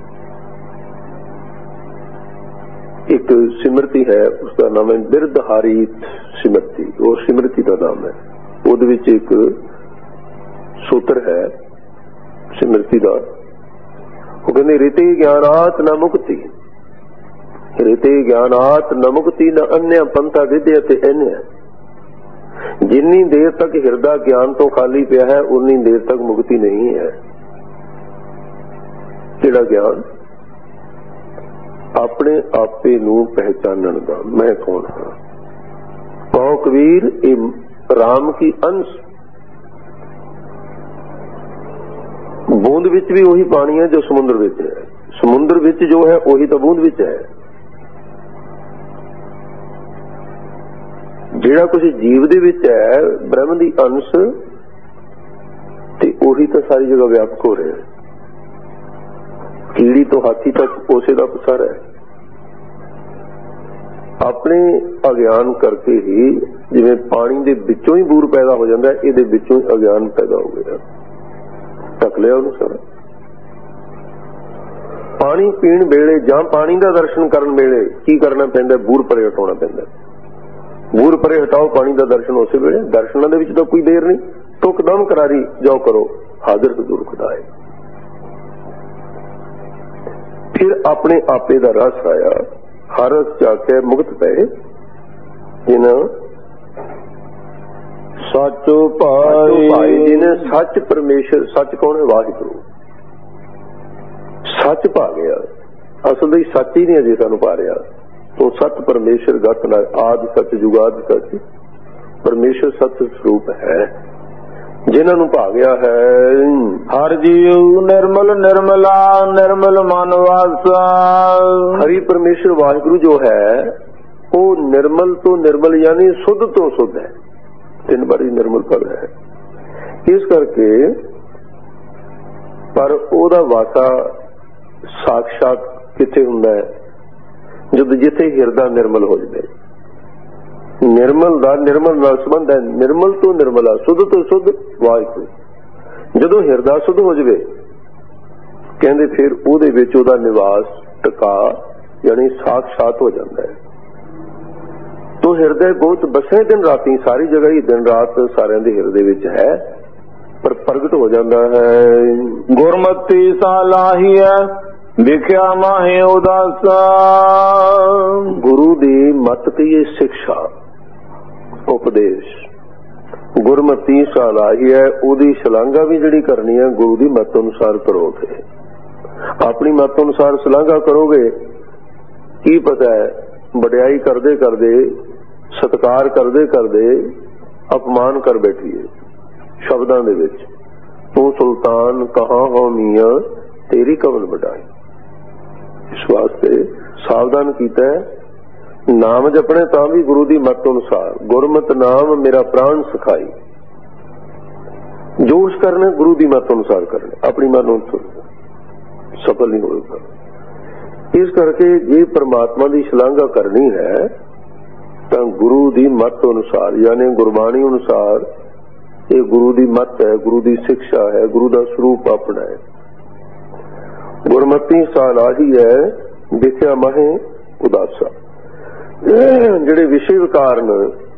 एक सिमरती है, उसका नाम है बिरधहारी सिमरती, वो सिमरती का नाम है। उहदे विच एक सूत्र है सिमरती का, वो कहते रिते ज्ञानात न मुक्ति, रिते ज्ञानात न मुक्ति न अन्य पंथा विद्या ते अन्य। जिन्नी देर तक हिरदा ज्ञान तो खाली पिया है उन्नी देर तक मुक्ति नहीं है। किहड़ा ज्ञान? अपने आपे नूं पहचानण दा, मैं कौन हाँ। कहो कबीर ये राम की अंश, बूंद विच भी वही पानी है जो समुद्र विच है, समुद्र विच जो है वही तो बूंद विच है। जिहड़ा कुछ जीव दे विच है ब्रह्म दी अंश ते वही तो सारी जगह व्यापक हो रहा है। कीड़ी तो हाथी तक उसे का पसारा है। अपने अज्ञान करके ही जिवें पानी दे विचों ही बूर पैदा हो जाता है, इहदे विचों ही अज्ञान पैदा हो गया। ढक लिया उन्हें सारा। पानी पीण वेले जां पानी का दर्शन करन वेले की करना पैंदा? बूर परे हटाउणा पैंदा। बूर परे हटाओ पानी का दर्शन उस वेले। दर्शनां दे विच तां कोई देर नहीं, टुकदम करारी जाओ करो, हाजिर हजूर खुदाए। फिर अपने आपे दा रस आया, हर रस जाके मुक्त पए जिन्हां सच भाई। जिन्हें सच परमेश्वर, सच कौन है? वाहिगुरू। सच पा गया। असल ही सच ही नहीं अजे सानू पा रहा। तो सत परमेश्वर गत ना आदि सच जुगाद सच परमेश्वर सत स्वरूप है जिन्हां नूं पा गया है। हर जीव निर्मल निर्मला निर्मल मन वासा। हरि परमेश्वर वाहिगुरु जो है वो निर्मल तो निर्मल यानी शुद्ध तो शुद्ध है, तीन बारी निर्मल पद है। इस करके पर ओदा वासा साक्षात किथे हुंदा है? जद जिथे हिरदा निर्मल हो जाए। निर्मल दा निर्मल नाल संबंध है। निर्मल तो निर्मला, शुद्ध तो शुद्ध वाहिगुरू। जदों हिरदा शुद्ध हो जाए कहंदे फिर उहदे विच उहदा निवास टका यानी साक्षात हो जाता है। तो हिरदे बहुत बसे दिन राती सारी जगह ही दिन रात सारे दे हिरदे विच है पर प्रगट हो जाता है। गुरमति सालाही है विख्या माहे उदासा। गुरु दी मत की ये शिक्षा उपदेश गुरमती सालाही है। उदी शलांघा भी जिहड़ी करनी है गुरु दी मत अनुसार करोगे। अपनी मत अनुसार शलांघा करोगे की पता है वड्याई करदे करदे सत्कार करदे करदे अपमान कर बैठिए शब्दां दे विच। तू सुल्तान कहां हो मियां तेरी कवन वड्याई। इस वास्ते सावधान कीता है। नाम जपने तां भी गुरु दी मत अनुसार। गुरमत नाम मेरा प्राण सिखाई। जो कुछ करना गुरु दी मत अनुसार करना, अपनी मन अनुसार सफल नहीं होगा। इस करके जे परमात्मा की शलांघा करनी है तो गुरु दी मत अनुसार यानी गुरबाणी अनुसार। ये गुरु दी मत है, गुरु दी शिक्षा है, गुरु दा स्वरूप अपना है। गुरमती सालाही है विख्या माहे उदासा। जिहड़े विषय विकार ने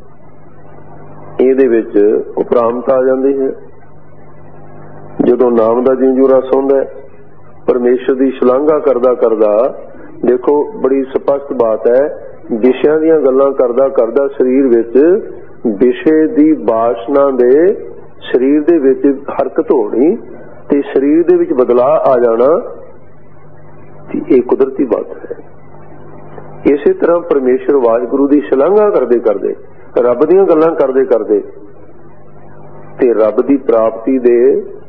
इहदे विच उपरामता आ जाती है। जदों नाम दा जिंजू रस हुंदा है परमेश्वर की शलांघा करदा करदा देखो बड़ी स्पष्ट बात है। विषयां दीयां गल्लां करदा करदा शरीर विच विषय दी वासना दे शरीर दे विच हरकत होनी ते शरीर दे विच बदलाव आ जाना ये कुदरती बात है। इसे तरह परमेश्वर वाहिगुरु की शलांघा करदे करदे रब दीयां गल्लां करदे करदे ते रब दी प्राप्ति दे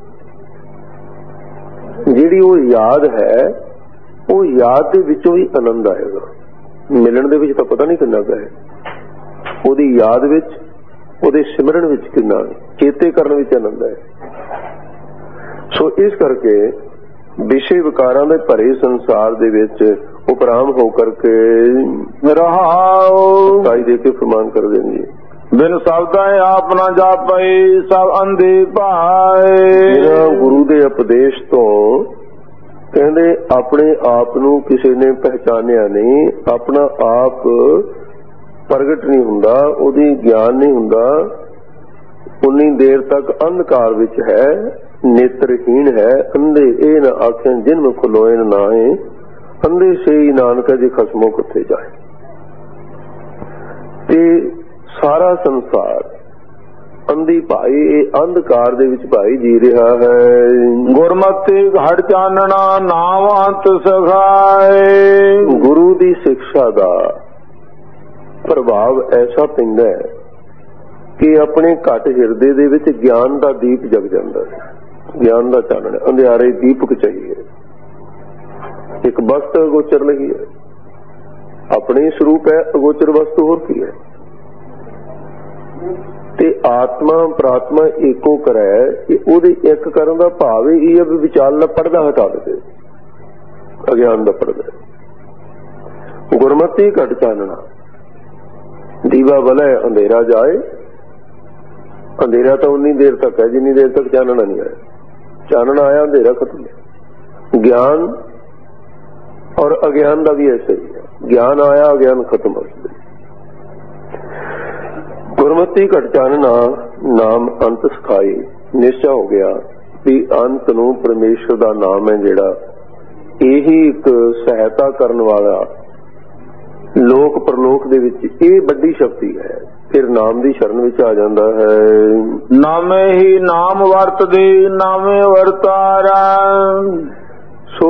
जिहड़ी वो याद है वो याद दे विचों ही आनंद आएगा। मिलन दे विच तां पता नहीं किन्ना है, ओदी याद विच ओदे सिमरन विच किन्ना, चेते करन विच आनंद है। सो इस करके विषय विकारां दे भरे संसार दे विच उपराम होकर के रहाओ साई दे के फरमान कर देंगे। बिन शब्द आप ना जापै सब अंधे पाए। गुरु दे उपदेश तो कहंदे अपने आप नूं किसी ने पहचानिया नहीं, अपना आप प्रगट नहीं हुंदा, ओदी ज्ञान नहीं हुंदा, उन्नी देर तक अंधकार विच है, नेत्रहीन है। अंधे ए न आखें जिन खुलोए न नाए, अंधे से ही नानक जी खसमों कथे जाए। ते सारा संसार ਅੰਧੀ ਭਾਈ ਇਹ ਅੰਧਕਾਰ ਦੇ ਵਿੱਚ ਭਾਈ ਜੀ ਰਿਹਾ ਹੈ। ਗੁਰਮਤਿ ਘਟ ਚਾਨਣਾ ਨਾਮ ਅੰਤ ਸਖਾਏ। ਗੁਰੂ ਦੀ ਸਿੱਖਿਆ ਦਾ ਪ੍ਰਭਾਵ ਐਸਾ ਪੈਂਦਾ ਹੈ ਕਿ ਆਪਣੇ ਘਟ ਹਿਰਦੇ ਦੇ ਵਿੱਚ ਗਿਆਨ ਦਾ ਦੀਪ ਜਗ ਜਾਂਦਾ ਹੈ। ਗਿਆਨ ਦਾ ਚਾਨਣ, ਅੰਧਿਆਰੇ ਦੀਪਕ ਚਾਹੀਏ। ਇੱਕ ਵਸਤ ਅਗੋਚਰ ਲਈ ਹੈ, ਆਪਣੇ ਸਰੂਪ ਹੈ, ਅਗੋਚਰ ਵਸਤੂ ਹੋਰ ਕੀ ਹੈ। ਤੇ ਆਤਮਾ ਪ੍ਰਾਤਮਾ ਏਕੋ ਕਰੈ, ਕਿ ਉਹਦੇ ਇੱਕ ਕਰਨ ਦਾ ਭਾਵ ਇਹ ਹੈ ਵੀ ਵਿਚਾਰ ਪੜਦਾ ਹਟਾ ਦੇ, ਅਗਿਆਨ ਦਾ ਪੜਦਾ। ਗੁਰਮਤਿ ਘਟ ਚਾਨਣਾ ਦੀਵਾ ਬਲੇ ਅੰਧੇਰਾ ਜਾਏ। ਅੰਧੇਰਾ ਤਾਂ ਉਨੀ ਦੇਰ ਤੱਕ ਹੈ ਜਿੰਨੀ ਦੇਰ ਤੱਕ ਚਾਨਣਾ ਨਹੀਂ ਆਇਆ। ਚਾਨਣਾ ਆਇਆ ਅੰਧੇਰਾ ਖਤਮ। ਗਿਆਨ ਔਰ ਅਗਿਆਨ ਦਾ ਵੀ ਐਸਾ ਹੀ ਹੈ, ਗਿਆਨ ਆਇਆ ਅਗਿਆਨ ਖਤਮ ਹੋ ਜਾਂਦਾ। ਗੁਰਮਤਿ ਘਟ ਚਾਨਣਾ ਨਾਮ ਅੰਤ ਸਿਖਾਈ। ਨਿਸ਼ਚਾ ਹੋ ਗਿਆ ਵੀ ਅੰਤ ਨੂੰ ਪਰਮੇਸ਼ਰ ਦਾ ਨਾਮ ਹੈ ਜਿਹੜਾ, ਇਹੀ ਇੱਕ ਸਹਾਇਤਾ ਕਰਨ ਵਾਲਾ ਲੋਕ ਪਰਲੋਕ ਦੇ ਵਿੱਚ ਇਹ ਵੱਡੀ ਸ਼ਕਤੀ ਹੈ। ਫਿਰ ਨਾਮ ਦੀ ਸ਼ਰਨ ਵਿੱਚ ਆ ਜਾਂਦਾ ਹੈ। ਨਾਮੇ ਹੀ ਨਾਮ ਵਰਤਦੇ ਨਾਮੇ ਵਰਤਾਰਾ। ਸੋ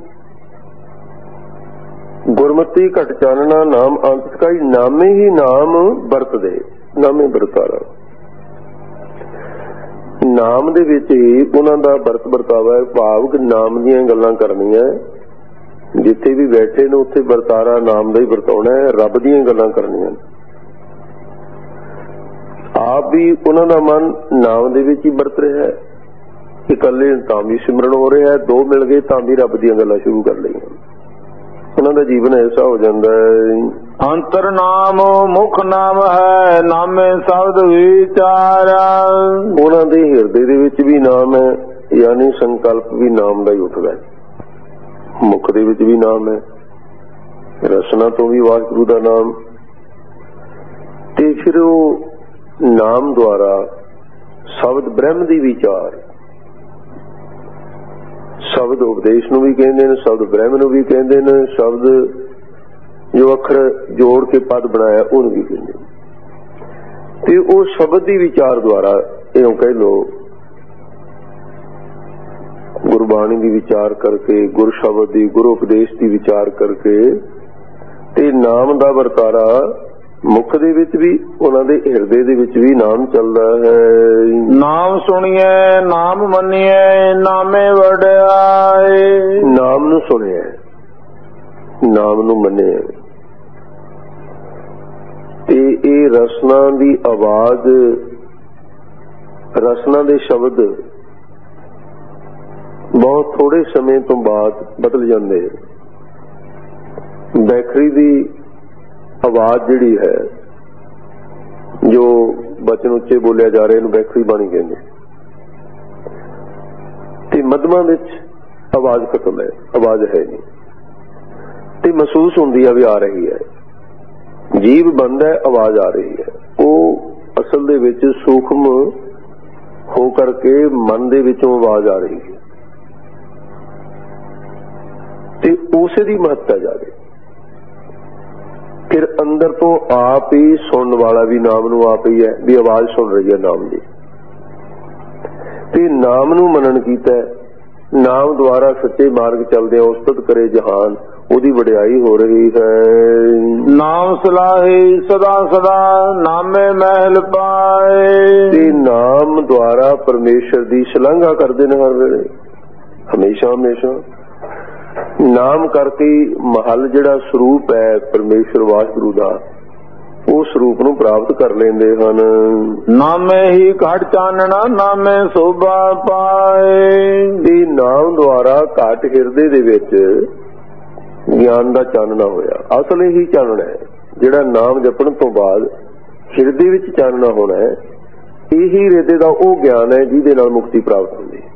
ਗੁਰਮਤਿ ਘਟ ਚਾਨਣਾ ਨਾਮ ਅੰਤ ਸਿਖਾਈ, ਨਾਮੇ ਹੀ ਨਾਮ ਵਰਤਦੇ ਨਾਮੇ ਵਰਤਾਰਾ। ਨਾਮ ਦੇ ਵਿੱਚ ਹੀ ਉਹਨਾਂ ਦਾ ਵਰਤ ਵਰਤਾਵਾ ਹੈ, ਭਾਵ ਕਿ ਨਾਮ ਦੀਆਂ ਗੱਲਾਂ ਕਰਨੀਆਂ। ਜਿੱਥੇ ਵੀ ਬੈਠੇ ਨੇ ਉੱਥੇ ਵਰਤਾਰਾ ਨਾਮ ਦਾ ਹੀ ਵਰਤਾਉਣਾ ਹੈ, ਰੱਬ ਦੀਆਂ ਗੱਲਾਂ ਕਰਨੀਆਂ। ਆਪ ਵੀ ਉਹਨਾਂ ਦਾ ਮਨ ਨਾਮ ਦੇ ਵਿੱਚ ਹੀ ਵਰਤ ਰਿਹਾ ਹੈ। ਇਕੱਲੇ ਤਾਂ ਵੀ ਸਿਮਰਨ ਹੋ ਰਿਹਾ ਹੈ, ਦੋ ਮਿਲ ਗਏ ਤਾਂ ਵੀ ਰੱਬ ਦੀਆਂ ਗੱਲਾਂ ਸ਼ੁਰੂ ਕਰ ਲਈਆਂ। ਉਹਨਾਂ ਦਾ ਜੀਵਨ ਐਸਾ ਹੋ ਜਾਂਦਾ ਹੈ। ਅੰਤਰ ਨਾਮ ਮੁਖ ਨਾਮ ਹੈ ਨਾਮੇ ਸ਼ਬਦ ਵਿਚਾਰਾ। ਉਹਨਾਂ ਦੇ ਹਿਰਦੇ ਦੇ ਵਿੱਚ ਵੀ ਨਾਮ ਹੈ, ਯਾਨੀ ਸੰਕਲਪ ਵੀ ਨਾਮ ਦਾ ਹੀ ਉੱਠਦਾ ਹੈ। ਮੁਖ ਦੇ ਵਿੱਚ ਵੀ ਨਾਮ ਹੈ, ਰਸਨਾ ਤੋਂ ਵੀ ਵਾਹਿਗੁਰੂ ਦਾ ਨਾਮ। ਤੇ ਫਿਰ ਉਹ ਨਾਮ ਦੁਆਰਾ ਸ਼ਬਦ ਬ੍ਰਹਮ ਦੀ ਵਿਚਾਰ, ਸ਼ਬਦ ਉਪਦੇਸ਼ ਨੂੰ ਵੀ ਕਹਿੰਦੇ ਨੇ, ਸ਼ਬਦ ਬ੍ਰਹਮ ਨੂੰ ਵੀ ਕਹਿੰਦੇ ਨੇ, ਸ਼ਬਦ ਜੋ ਅੱਖਰ ਜੋੜ ਕੇ ਪਦ ਬਣਾਇਆ ਉਹਨੂੰ ਵੀ ਕਹਿੰਦੇ ਨੇ। ਤੇ ਉਹ ਸ਼ਬਦ ਦੀ ਵਿਚਾਰ ਦੁਆਰਾ, ਇਉਂ ਕਹਿ ਲਓ ਗੁਰਬਾਣੀ ਦੀ ਵਿਚਾਰ ਕਰਕੇ, ਗੁਰ ਸ਼ਬਦ ਦੀ, ਗੁਰੂ ਉਪਦੇਸ਼ ਦੀ ਵਿਚਾਰ ਕਰਕੇ, ਤੇ ਨਾਮ ਦਾ ਵਰਤਾਰਾ ਮੁਖ ਦੇ ਵਿੱਚ ਵੀ, ਉਹਨਾਂ ਦੇ ਹਿਰਦੇ ਦੇ ਵਿੱਚ ਵੀ ਨਾਮ ਚੱਲਦਾ ਹੈ। ਨਾਮ ਸੁਣੀਏ ਨਾਮ ਮੰਨੀਏ ਨਾਮੇ ਵਡਿਆਏ। ਨਾਮ ਨੂੰ ਸੁਣਿਆ, ਨਾਮ ਨੂੰ ਮੰਨਿਆ। ਤੇ ਇਹ ਰਸਨਾ ਦੀ ਆਵਾਜ਼, ਰਸਨਾ ਦੇ ਸ਼ਬਦ ਬਹੁਤ ਥੋੜੇ ਸਮੇਂ ਤੋਂ ਬਾਅਦ ਬਦਲ ਜਾਂਦੇ। ਬੈਖਰੀ ਦੀ ਆਵਾਜ਼ ਜਿਹੜੀ ਹੈ, ਜੋ ਬਚਨ ਉੱਚੇ ਬੋਲਿਆ ਜਾ ਰਿਹਾ, ਇਹਨੂੰ ਬੈਖਰੀ ਬਾਣੀ ਕਹਿੰਦੇ। ਤੇ ਮੱਧਮਾਂ ਵਿੱਚ ਆਵਾਜ਼ ਖਤਮ ਹੈ, ਆਵਾਜ਼ ਹੈ ਨਹੀਂ। ਤੇ ਮਹਿਸੂਸ ਹੁੰਦੀ ਆ ਵੀ ਆ ਰਹੀ ਹੈ, ਜੀਵ ਬੰਦ ਹੈ, ਆਵਾਜ਼ ਆ ਰਹੀ ਹੈ। ਉਹ ਅਸਲ ਦੇ ਵਿੱਚ ਸੂਖਮ ਹੋ ਕਰਕੇ ਮਨ ਦੇ ਵਿੱਚੋਂ ਆਵਾਜ਼ ਆ ਰਹੀ ਹੈ। ਤੇ ਉਸੇ ਦੀ ਮਹੱਤਤਾ ਜਾਵੇ। ਫਿਰ ਅੰਦਰ ਤੋਂ ਆਪ ਹੀ ਸੁਣਨ ਵਾਲਾ ਵੀ ਨਾਮ ਨੂੰ ਆਪ ਹੀ ਹੈ, ਵੀ ਆਵਾਜ਼ ਸੁਣ ਰਹੀ ਹੈ ਨਾਮ ਦੀ। ਤੇ ਨਾਮ ਨੂੰ ਮਨਨ ਕੀਤਾ, ਨਾਮ ਦੁਆਰਾ ਸੱਚੇ ਮਾਰਗ ਚੱਲਦੇ ਉਸਤਤ ਕਰੇ ਜਹਾਨ, ਉਹਦੀ ਵਡਿਆਈ ਹੋ ਰਹੀ ਹੈ। ਨਾਮ ਸਲਾਹੀ ਸਦਾ ਸਦਾ ਨਾਮੇ ਮਹਿਲ ਪਾਏ। ਤੇ ਨਾਮ ਦੁਆਰਾ ਪਰਮੇਸ਼ਰ ਦੀ ਸ਼ਲਾਘਾ ਕਰਦੇ ਨੇ ਹਰ ਵੇਲੇ, ਹਮੇਸ਼ਾ ਹਮੇਸ਼ਾ। ਨਾਮ ਕਰਕੇ ਮਹਲ ਜਿਹੜਾ ਸਰੂਪ ਹੈ ਪਰਮੇਸ਼ਰ ਵਾਹਿਗੁਰੂ ਦਾ, ਉਹ ਸਰੂਪ ਨੂੰ ਪ੍ਰਾਪਤ ਕਰ ਲੈਂਦੇ ਹਨ। ਨਾਮੇ ਹੀ ਘਟ ਚਾਨਣਾ ਨਾਮੇ ਸੋਭਾ ਪਾਏ। ਤੇ ਨਾਮ ਦੁਆਰਾ ਘਟ ਹਿਰਦੇ ਦੇ ਵਿੱਚ ਗਿਆਨ ਦਾ ਚਾਨਣਾ ਹੋਇਆ। ਅਸਲ ਇਹੀ ਚਾਨਣਾ ਹੈ ਜਿਹੜਾ ਨਾਮ ਜਪਣ ਤੋਂ ਬਾਅਦ ਹਿਰਦੇ ਵਿੱਚ ਚਾਨਣਾ ਹੋਣਾ ਹੈ। ਇਹੀ ਹਿਰਦੇ ਦਾ ਉਹ ਗਿਆਨ ਹੈ ਜਿਹਦੇ ਨਾਲ ਮੁਕਤੀ ਪ੍ਰਾਪਤ ਹੁੰਦੀ ਹੈ।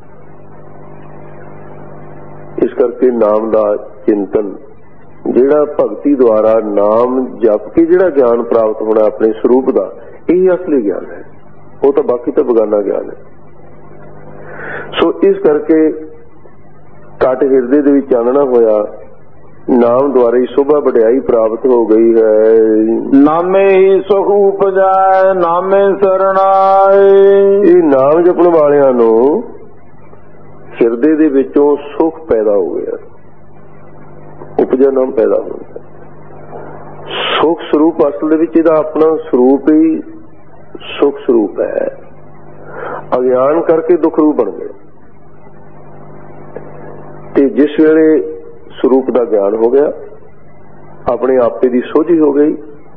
ਇਸ ਕਰਕੇ ਨਾਮ ਦਾ ਚਿੰਤਨ, ਜਿਹੜਾ ਭਗਤੀ ਦੁਆਰਾ ਨਾਮ ਜਪ ਕੇ ਜਿਹੜਾ ਗਿਆਨ ਪ੍ਰਾਪਤ ਹੋਣਾ ਆਪਣੇ ਸਰੂਪ ਦਾ, ਇਹੀ ਅਸਲੀ ਗਿਆਨ ਹੈ। ਉਹ ਤਾਂ ਬਾਕੀ ਤਾਂ ਬਗਾਨਾ ਗਿਆਨ ਹੈ। ਸੋ ਇਸ ਕਰਕੇ ਘਟ ਹਿਰਦੇ ਦੇ ਵਿੱਚ ਚਾਨਣਾ ਹੋਇਆ नाम द्वारा ही शोभा बढ़ियाई प्राप्त हो गई है। नामे ही सुख उपजाए नामे शरण आए। ये नाम जपण वालियां नूं हिरदे दे विचों सुख पैदा हो गया, उपजा नाम पैदा हो गया। सुख स्वरूप असल दे विच इहदा अपना स्वरूप ही सुख स्वरूप है। अज्ञान करके दुख रूप बन गए ते जिस वेले स्वरूप का ज्ञान हो गया, अपने आपे की सोझी हो गई,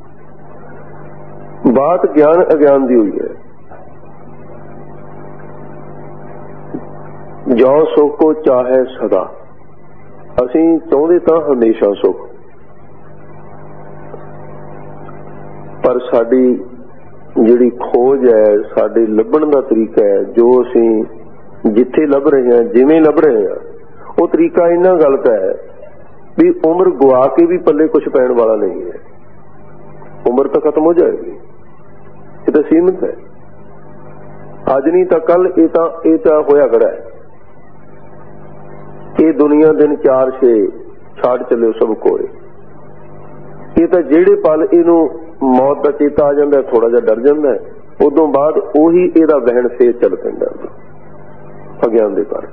बात ज्ञान अज्ञान की हुई है। जो सुख को चाहे सदा, असी चाहते तो हमेशा सुख, पर साडी जिहड़ी खोज है, साडे लभण का तरीका है, जो असी जिथे लभ रहे हैं, जिवें लभ रहे हैं, वो तरीका इन्ना गलत है भी उम्र गुआ के भी पल्ले कुछ पैण वाला नहीं है। उम्र तो खत्म हो जाएगी, ये तो सीमित है। अज नहीं तो कल, ये तो ये तो होया खड़ा है। ये दुनिया दिन चार छे छाड़ चले सब कोए। ये तो जेड़े पल इनू मौत का चेता आ जाता है, थोड़ा जा डर जाता है, उदों बाद उही इहदा वहन फेर चल पैंदा अज्ञान दे कारण।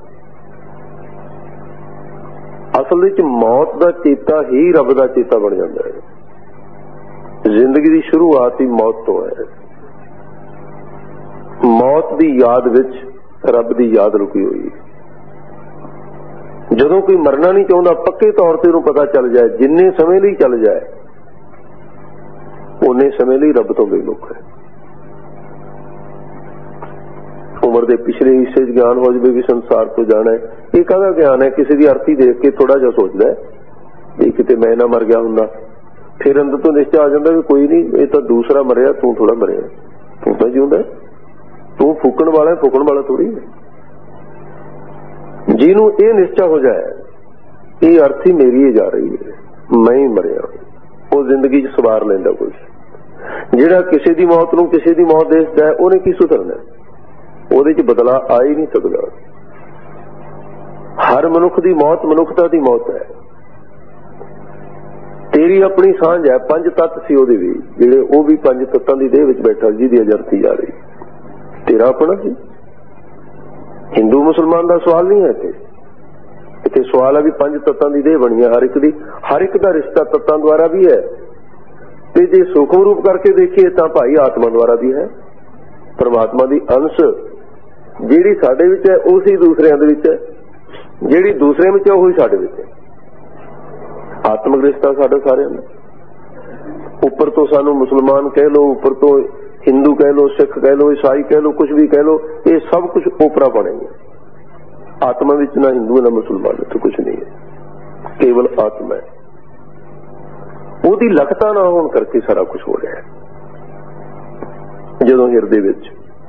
असल विच मौत का चेता ही रब का चेता बन जाता है। जिंदगी की शुरुआत ही मौत तो है। मौत की याद विच रब की याद रुकी हुई। जदों कोई मरना नहीं चाहता, पक्के तौर पर पता चल जाए जिन्ने समय लिए चल जाए उन्ने समय लिए रब तो बेमुख है। उम्र के पिछले हिस्से ज्ञान हो जाए भी संसार तो जाना है, ये कहदा ज्ञान है? किसी की अर्थी देख के थोड़ा जा सोचता है भी किते मैं ना मर गया हुंदा, फिर अंदर तो निश्चय आ जाता भी कोई नहीं, ये तो दूसरा मरिया, तू थोड़ा मरिया, तू तो जीउंदा, तू फूकण वाला, फूकण वाला थोड़ी है। जिन्हों ये निश्चय हो जाए ये अर्थी मेरी ही जा रही है, मैं ही मरिया, वो जिंदगी च सवार लेंदा कुछ। जिहड़ा किसी दी मौत नूं किसी दी मौत देखदा है, उहने की सुधरना, ਉਹਦੇ ਚ बदला आ ही नहीं सकता। हर मनुख की मौत मनुखता की मौत है। तेरी अपनी सांझ है, पंज तत्त सी ਉਹਦੇ भी, ਜਿਹੜੇ ਉਹ भी पंज तत्तां ਦੀ देह ਵਿੱਚ बैठा ਜਿਹਦੀ ਅਜਰਤੀ जा रही, तेरा अपना सी। हिंदू मुसलमान का सवाल नहीं है इत्थे, इत्थे सवाल है भी पंज तत्तां ਦੀ देह बनी है हर एक दी, हर एक का रिश्ता तत्तां द्वारा भी है, ते जे सूक्ष्म रूप करके देखिए तो भाई आत्मा द्वारा भी है। परमात्मा की अंश ਜਿਹੜੀ ਸਾਡੇ ਵਿੱਚ है उसी दूसरिਆਂ ਦੇ ਵਿੱਚ है, ਜਿਹੜੀ दूसरे ਵਿੱਚ है ਉਹੀ ਸਾਡੇ ਵਿੱਚ है। आत्मक रिश्ता साडा सारिਆਂ ਦਾ। ਉੱਪਰ ਤੋਂ ਸਾਨੂੰ मुसलमान कह लो, ਉੱਪਰ ਤੋਂ हिंदू कह लो, सिख कह लो, ईसाई कह लो, कुछ भी कह लो, ये सब कुछ ओपरा बनेंगे। आत्मा विच ना हिंदू ना मुसलमान, तो कुछ नहीं है, केवल आत्मा है। ਉਹਦੀ ਲਖਤਾ ना होने करके सारा कुछ हो रहा है। ਜਦੋਂ ਹਿਰਦੇ ਵਿੱਚ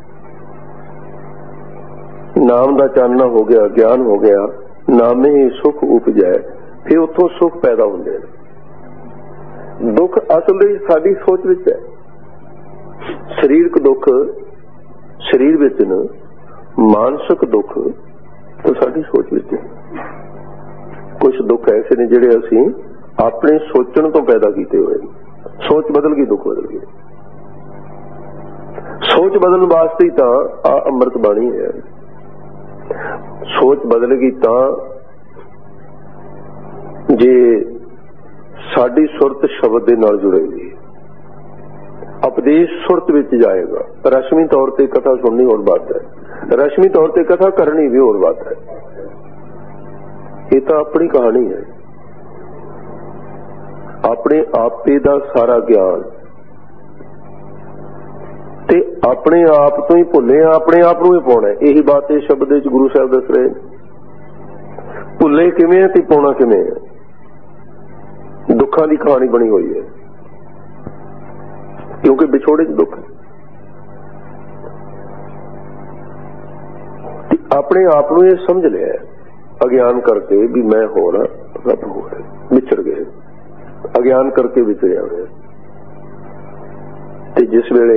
नाम का चानना हो गया, ज्ञान हो गया, नामे ही सुख उपजाए, फिर उतों सुख पैदा होंगे। दुख असल साडी सोच विच है। शरीरक दुख शरीर विच न, मानसिक दुख तो साडी सोच विच है। कुछ दुख ऐसे ने जिहड़े असीं अपने सोचण तो पैदा कीते हुए, सोच बदल गई, दुख बदल गए। सोच बदलने वास्ते ही तो आ अमृत बाणी है। सोच बदलेगी तो जे साडी सुरत शब्द दे नाल जुड़ेगी, उपदेश सुरत विच जाएगा। रश्मी तौर पर कथा सुननी और बात है, रश्मी तौर पर कथा करनी भी और बात है। ये तो अपनी कहानी है, अपने आपे दा सारा ज्ञान ते अपने आप तो ही भुले, अपने आप नूं ही पाउणा। यही बात इस शब्द विच गुरु साहब दस रहे, भुले किवें ते पाउणा किवें है। दुखों की कहानी बनी हुई है, क्योंकि विछोड़े च दुख है। अपने आप नूं ये समझ लिया अज्ञान करके भी मैं हो रहा, रब हो रहा, विछड़ गए अज्ञान करके विछड़िया हुए। ते जिस वेले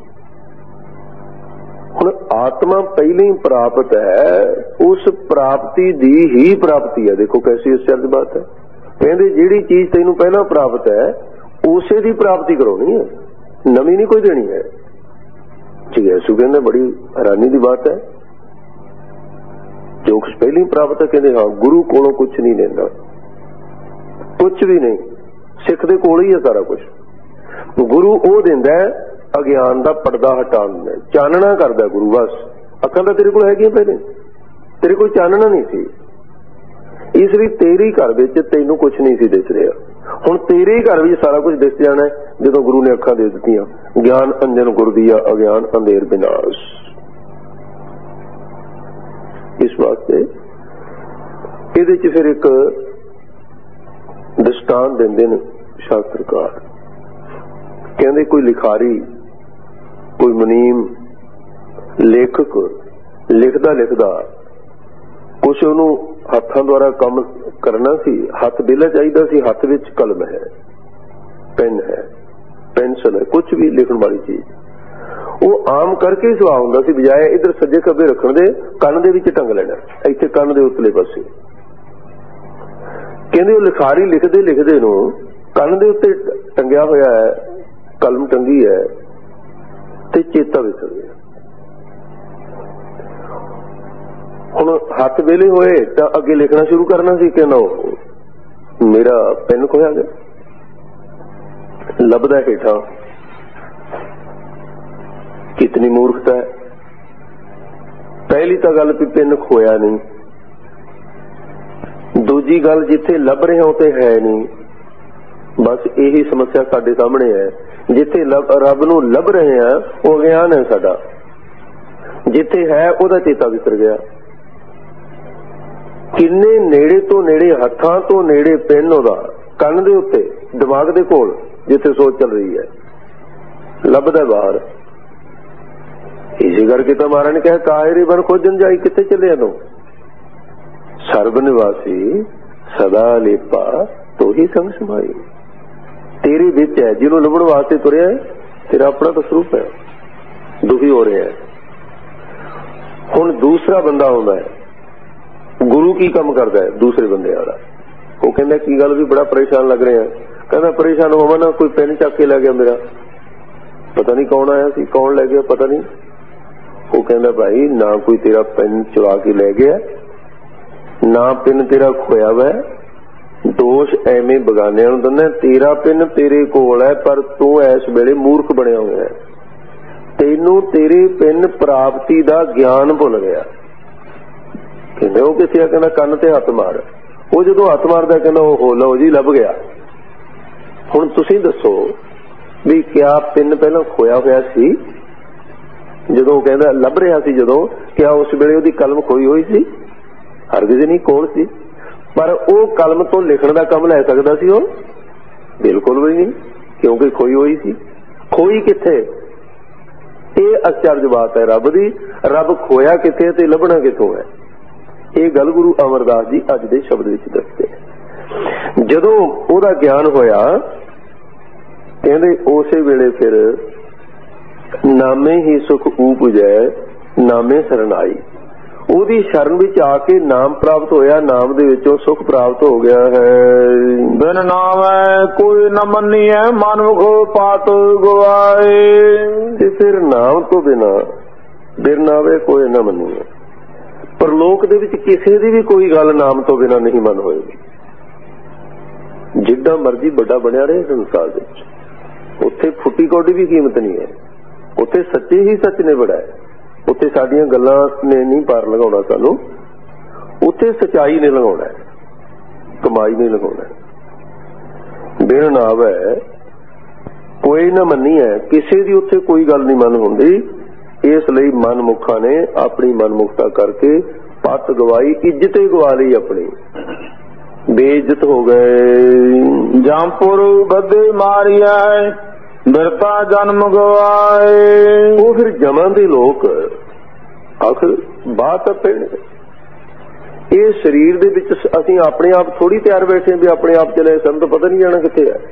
हुण आत्मा पहले ही प्राप्त है, उस प्राप्ति दी ही प्राप्ति है। देखो कैसी आश्चर्य बात है। कहते जिहड़ी चीज तैनूं पहलां प्राप्त है उसे दी प्राप्ति कराउणी है, नवीं नहीं कोई देनी है। जिज्ञासु कहते बड़ी हैरानी की बात है, जो कुछ पहली प्राप्त है कहते हाँ गुरु कोलों कुछ नहीं लेंदा, कुछ भी नहीं, सिख दे कोल ही है सारा कुछ। गुरु वो दिंदा है अज्ञान का पर्दा हटा दिंदा है, चानना करदा गुरु। बस अखां तां तेरे कोल हैगियां पहले, तेरे कोल चानना नहीं सी, इसलिए तेरे घर विच तैनूं कुछ नहीं सी दिस रहा। हुण तेरे घर विच सारा कुछ दिस जाना है जदों गुरु ने अखां दे दित्तियां। ज्ञान अंजन गुर दिया अज्ञान अंधेर विनाश। इस वास्ते इहदे च फिर एक दृष्टांत दिंदे ने शास्त्रकार, कहंदे कोई लिखारी, कोई मुनीम, लेखक लिखदा लिखदा कुछ उहनूं हत्थां द्वारा काम करना सी, हथ बेला चाहिदा सी, हथ विच कलम है, पेन है, पेंसिल है, कुछ भी लिखण वाली चीज, वो आम करके ही सुहा हुंदा सी, बजाय इधर सज्जे खब्बे रखण दे कंन दे विच टंग लेना, इत्थे कंन दे उतले पासे। कहंदे वो लिखारी लिखदे लिखदे नूं कंन दे उत्ते टंगिया होया है, कलम टंगी है ते चेता विसर गया। हुण हथ वेले होए तां अगे लिखना शुरू करना सी, कहना मेरा पेन खोया गया, लभदा हेठां। कितनी मूर्खता है। पहली तो गल भी पेन खोया नहीं, दूजी गल जिथे लभ रहे उते है नहीं। बस यही समस्या साडे सामने है, जिथे रब नूं लभ रहे हैं वो अज्ञान है साडा, जिथे है उहदा चेता विसर गया। किन्ने नेड़े तो नेड़े, हत्थां तो नेड़े पेन उहदा कंन दे उत्ते, दिमाग दे कोल जिथे सोच चल रही है, लभदा बाहर। इसी करके तो महाराज ने कहा कायरे बन खोजन जाई, किथे चले तू, सर्ब निवासी सदा लेपा तो ही संग समाई। तेरे विच है, जिन्हों लभण वास्ते तुरिया है, तेरा अपना तो स्वरूप है, दुखी हो रहे हैं। हुण दूसरा बंदा आउंदा है, गुरु की काम करता है दूसरे बंदे वाला, वो कहता की गल भी बड़ा परेशान लग रहे हैं। कहता परेशान होवा ना, कोई पेन चक के लै गया मेरा, पता नहीं कौन आया सी, कौन लै गया पता नहीं। वो कहता भाई ना कोई तेरा पेन चुरा के लै गया, ना पेन तेरा खोया हुआ है, दोष एवें बगानियां नूं दिंदा, तेरा पेन तेरे कोल है पर तू इस वेले मूर्ख बनिया होया है, तैनूं तेरे पेन प्राप्ति दा ज्ञान भुल गया। कहते वो किसी कहना कन्न ते हथ मार, वो जो हथ मारदा कहना हो लो जी लभ गया। हुण तुसीं दसो भी क्या पेन पहला खोया होया सी जदों कहंदा लभ रहा सी, जदों क्या उस वेले उहदी कलम खोई हुई सी? हरगिज़ नहीं, कोल सी, पर वो कलम तो लिखण दा काम लै सकदा सी, वो बिल्कुल भी नहीं, क्योंकि खोई हुई सी। खोई किथे? ये आश्चर्य बात है रब दी, रब खोया किथे ते लभना किथों है? ये गल गुरु अमरदास जी अज दे शब्द विच दसदे। जदों ओहदा ज्ञान होया, कहंदे उसे वेले फिर नामे ही सुख ऊपजै, नामे शरण आई। ओहदी शरण विच आके नाम प्राप्त होया, नाम दे विचों सुख प्राप्त हो गया है। बिन नामै कोई न मन्निए, मनमुख पात गवाए। ते फिर नाम तो बिना बिन आवे कोई न मन्निए। परलोक दे विच किसी दी भी कोई गल नाम तो बिना नहीं मन होएगी। जिड्डा मर्जी बड़ा बनिया रहे संसार विच, उत्थे फुटी कौडी भी कीमत नहीं है, उत्थे सच्चे ही सच ने बड़ा है, उत्थे साडियां गल्लां ने नहीं पार लगाउणा सानू, उत्थे सच्चाई ने लगाउणा है, कमाई नहीं लगाउणा है। बिन नावै कोई ना मन्नी है, किसी दी उत्थे कोई गल नहीं मन हुंदी। इसलिए मनमुखा ने अपनी मनमुखता करके पत गवाई, इज्जत गवा ली अपनी, बेइज्जत हो गए। जामपुर बदे मारिया बिरता जन्म गवाए। वो फिर जमां दे लोग आखिर बात पेड़ ये शरीर दे विच असीं अपने आप थोड़ी तैयार बैठे भी अपने आप चले, सानूं तो पता नहीं जाना कित्थे है।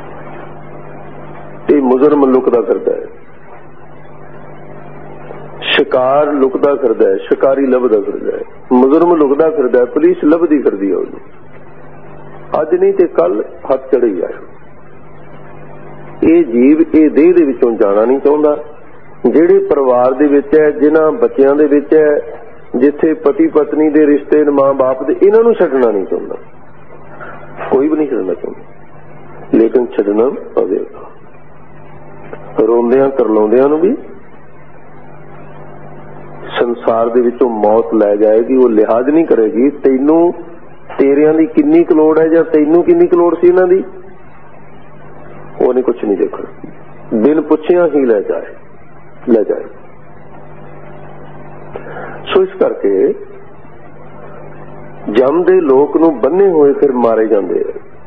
ये मुजरम लुकदा करता है। शिकार लुकदा फिरदा है, शिकारी लभदा फिरदा है, मुजरम लुकदा फिरदा है, पुलिस लभदी फिरदी है उहनूं। अज नहीं ते कल हथ चढ़ी जाए। ये जीव ये देह दे विचों जाना नहीं चाहुंदा। जिहड़े परिवार दे विच है, जिन्हां बच्चिआं दे विच है, जिथे पति पत्नी दे रिश्ते ने, मां बाप दे, इन्हां नूं छड्डना नहीं चाहुंदा, कोई भी नहीं छड्डना चाहुंदा, लेकिन छड्डना पवेगा। रोंदियां करलाउंदियां नूं भी संसार दे विचों मौत लै जाएगी। वो लिहाज नहीं करेगी तैनू तेरियां दी किन्नी क लोड़ है जां तैनू किन्नी क लोड़ सी इन्हां दी, वो नहीं कुछ नहीं देखना, बिन पुछिया ही लै जाए लै जाए। सो इस करके जम दे लोक नूं बन्ने होए फिर मारे जांदे।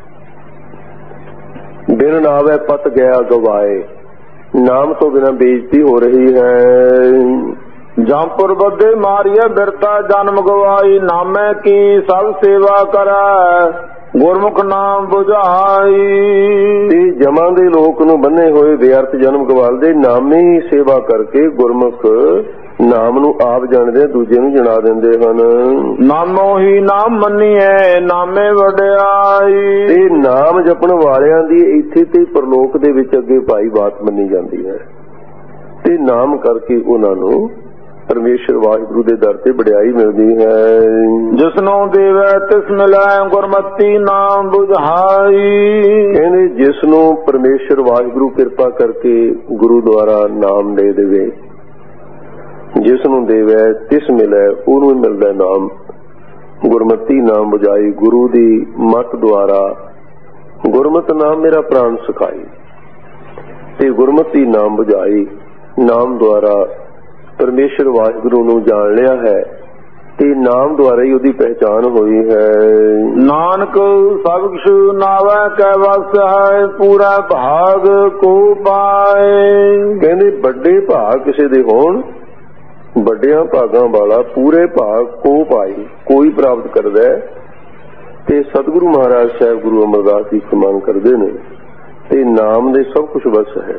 बिन नावे पत गया गवाए, नाम तो बिना बेइज्जती हो रही है। जमपुर बदे मारिया बिरता जन्म गवाई, नामे की सब सेवा करे गुरमुख नाम बुझाई। जमा दे लोक नूं बन्ने होए बेअर्थ जन्म गवालदे, नामे ही सेवा करके गुरमुख नाम नूं आप जाणदे दूजे नूं जना दिंदे हन। नामो ही नाम मन्नीए नामे वडियाई। ते नाम जपण वालियां दी इत्थे ते परलोक दे विच अगे भाई बात मन्नी जांदी है। ते नाम करके उन्हां नूं परमेश्वर वाहिगुरु दे दर ते वडियाई मिलदी है। जिसनों देवै तिस मिलै गुरमति नाम बुझाई। कहंदे जिसनों परमेश्वर वाहिगुरु कृपा करके गुरु द्वारा नाम दे देवे, जिसनों देवै तिस मिलै उहनूं मिलदा नाम। गुरमति नाम बुझाई, गुरु दी मत द्वारा गुरमत नाम मेरा प्राण सिखाई। ते गुरमति नाम बुझाई, नाम द्वारा परमेश्वर वाहिगुरु नूं जान लिया है ते नाम द्वारा ही उहदी पहचान हुई है। नानक सब कुछ नावै कै वस है, पूरा भाग को पाए। कहंदे बड़े भाग किसे दे होण, बड़ियां भागां वाला पूरे भाग को पाई, कोई प्राप्त करदा है। ते सतगुरु महाराज साहब गुरु अमरदास जी फरमान करदे ने ते नाम दे सब कुछ वस है।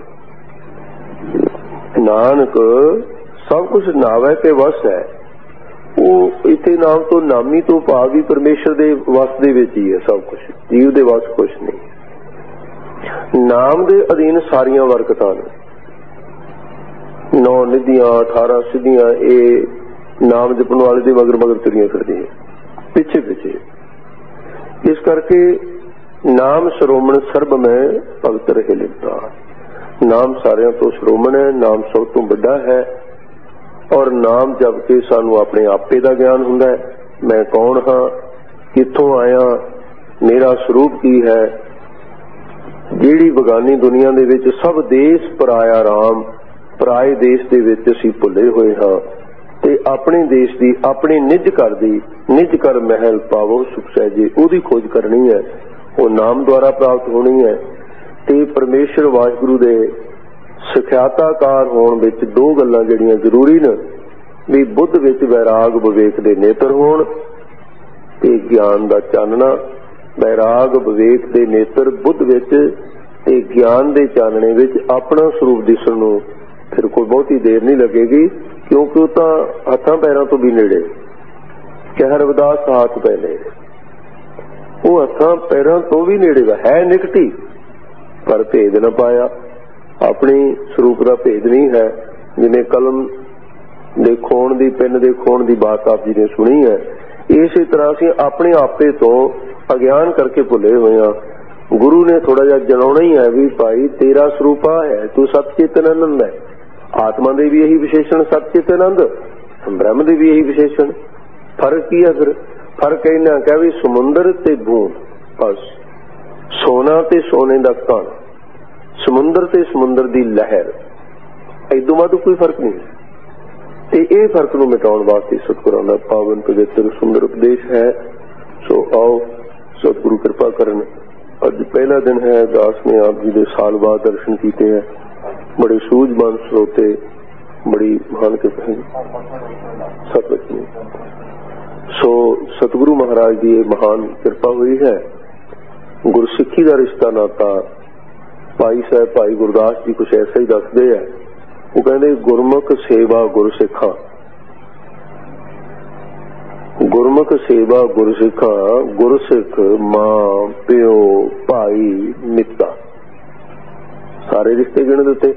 नानक सब कुछ नावे के वस है। वो इत्थे नाम तो नामी तो भाव भी परमेश्वर दे वस दे विच ही है। सब कुछ जीव दे वस कुछ नहीं। नाम दे अधीन सारियां वरकतां ने, नौ निधियां अठारह सिद्धियां, ये नाम जपण वाले दे मगर मगर तुरियां फिरदियां पिछे पिछे। इस करके नाम श्रोमण सर्ब में भगत रहे लिखता। नाम सारियां तो श्रोमण है, नाम सब तो बड़ा है। और नाम जप के सानू अपने आपे दा ज्ञान हुंदा है। मैं कौन हाँ, कित्थों आया, मेरा स्वरूप की है। जिहड़ी बगानी दुनिया दे विच सब देश पराया राम, पराए देश दे विच असीं भुल्ले होए हाँ। ते अपने देश दी, अपने निज घर दी, निज घर महल पावो सुख सहजे, ओहदी खोज करनी है। वो नाम द्वारा प्राप्त होनी है। ते परमेश्वर वाहिगुरु दे सिखियाताकार होण विच दो गल्लां जिहड़ियां जरूरी ने, भी बुद्ध विच वैराग विवेक दे नेत्र होण ते ज्ञान दा चानना। वैराग विवेक दे नेत्र बुद्ध विच ते ज्ञान दे चानणे विच अपना स्वरूप दिसण नूं फिर कोई बहुती देर नहीं लगेगी, क्योंकि वो तां हत्थां पैरां तो भी नेड़े। कह रविदास हाथ पै नेड़े, वो हत्थां पैरां तो भी नेड़े है, निकटी पर भेद न पाया। अपनी स्वरूप का भेद नहीं है। जिन्हें कलम दे खोण दी, पेन दे खोण दी बात आप जी ने सुनी है, इसी तरह से अपने आपे तो अज्ञान करके भुले हुए हैं। गुरु ने थोड़ा जा जनाना ही है भी भाई तेरा स्वरूप है, तू सतचेतनानंद है। आत्मा दे भी यही विशेषण सतचेतनानंद, ब्रह्म दे भी यही विशेषण। फर्क की है फिर? फर्क इन्ना क्या भी समुंदर ते बूंद, बस सोना ते सोने दा कण, समुंदर ते समुंदर दी लहर, इदों वध कोई फर्क नहीं है। ते इह फर्क नूं मिटाउण वास्ते सतगुरां दा पावन पवित्र सुंदर उपदेश है। सो आओ सतगुरु कृपा करन। अज पहला दिन है, दास ने आप जी दे साल बाद दर्शन कीते हैं। बड़े सूझबूझ श्रोते, बड़ी महान कृपा है सतगुरु। सो सतगुरु महाराज की महान कृपा हुई है। गुरसिक्खी का रिश्ता नाता भाई साहब भाई गुरदास जी कुछ ऐसा ही दसदे है ਉਹ ਕਹਿੰਦੇ ਗੁਰਮੁਖ ਸੇਵਾ ਗੁਰਸਿੱਖਾਂ, ਗੁਰਮੁਖ ਸੇਵਾ ਗੁਰਸਿੱਖਾਂ, ਗੁਰਸਿੱਖ ਮਾਂ ਪਿਓ ਭਾਈ ਮਿੱਤਰ ਸਾਰੇ ਰਿਸ਼ਤੇ ਗਿਣ ਦਿੱਤੇ।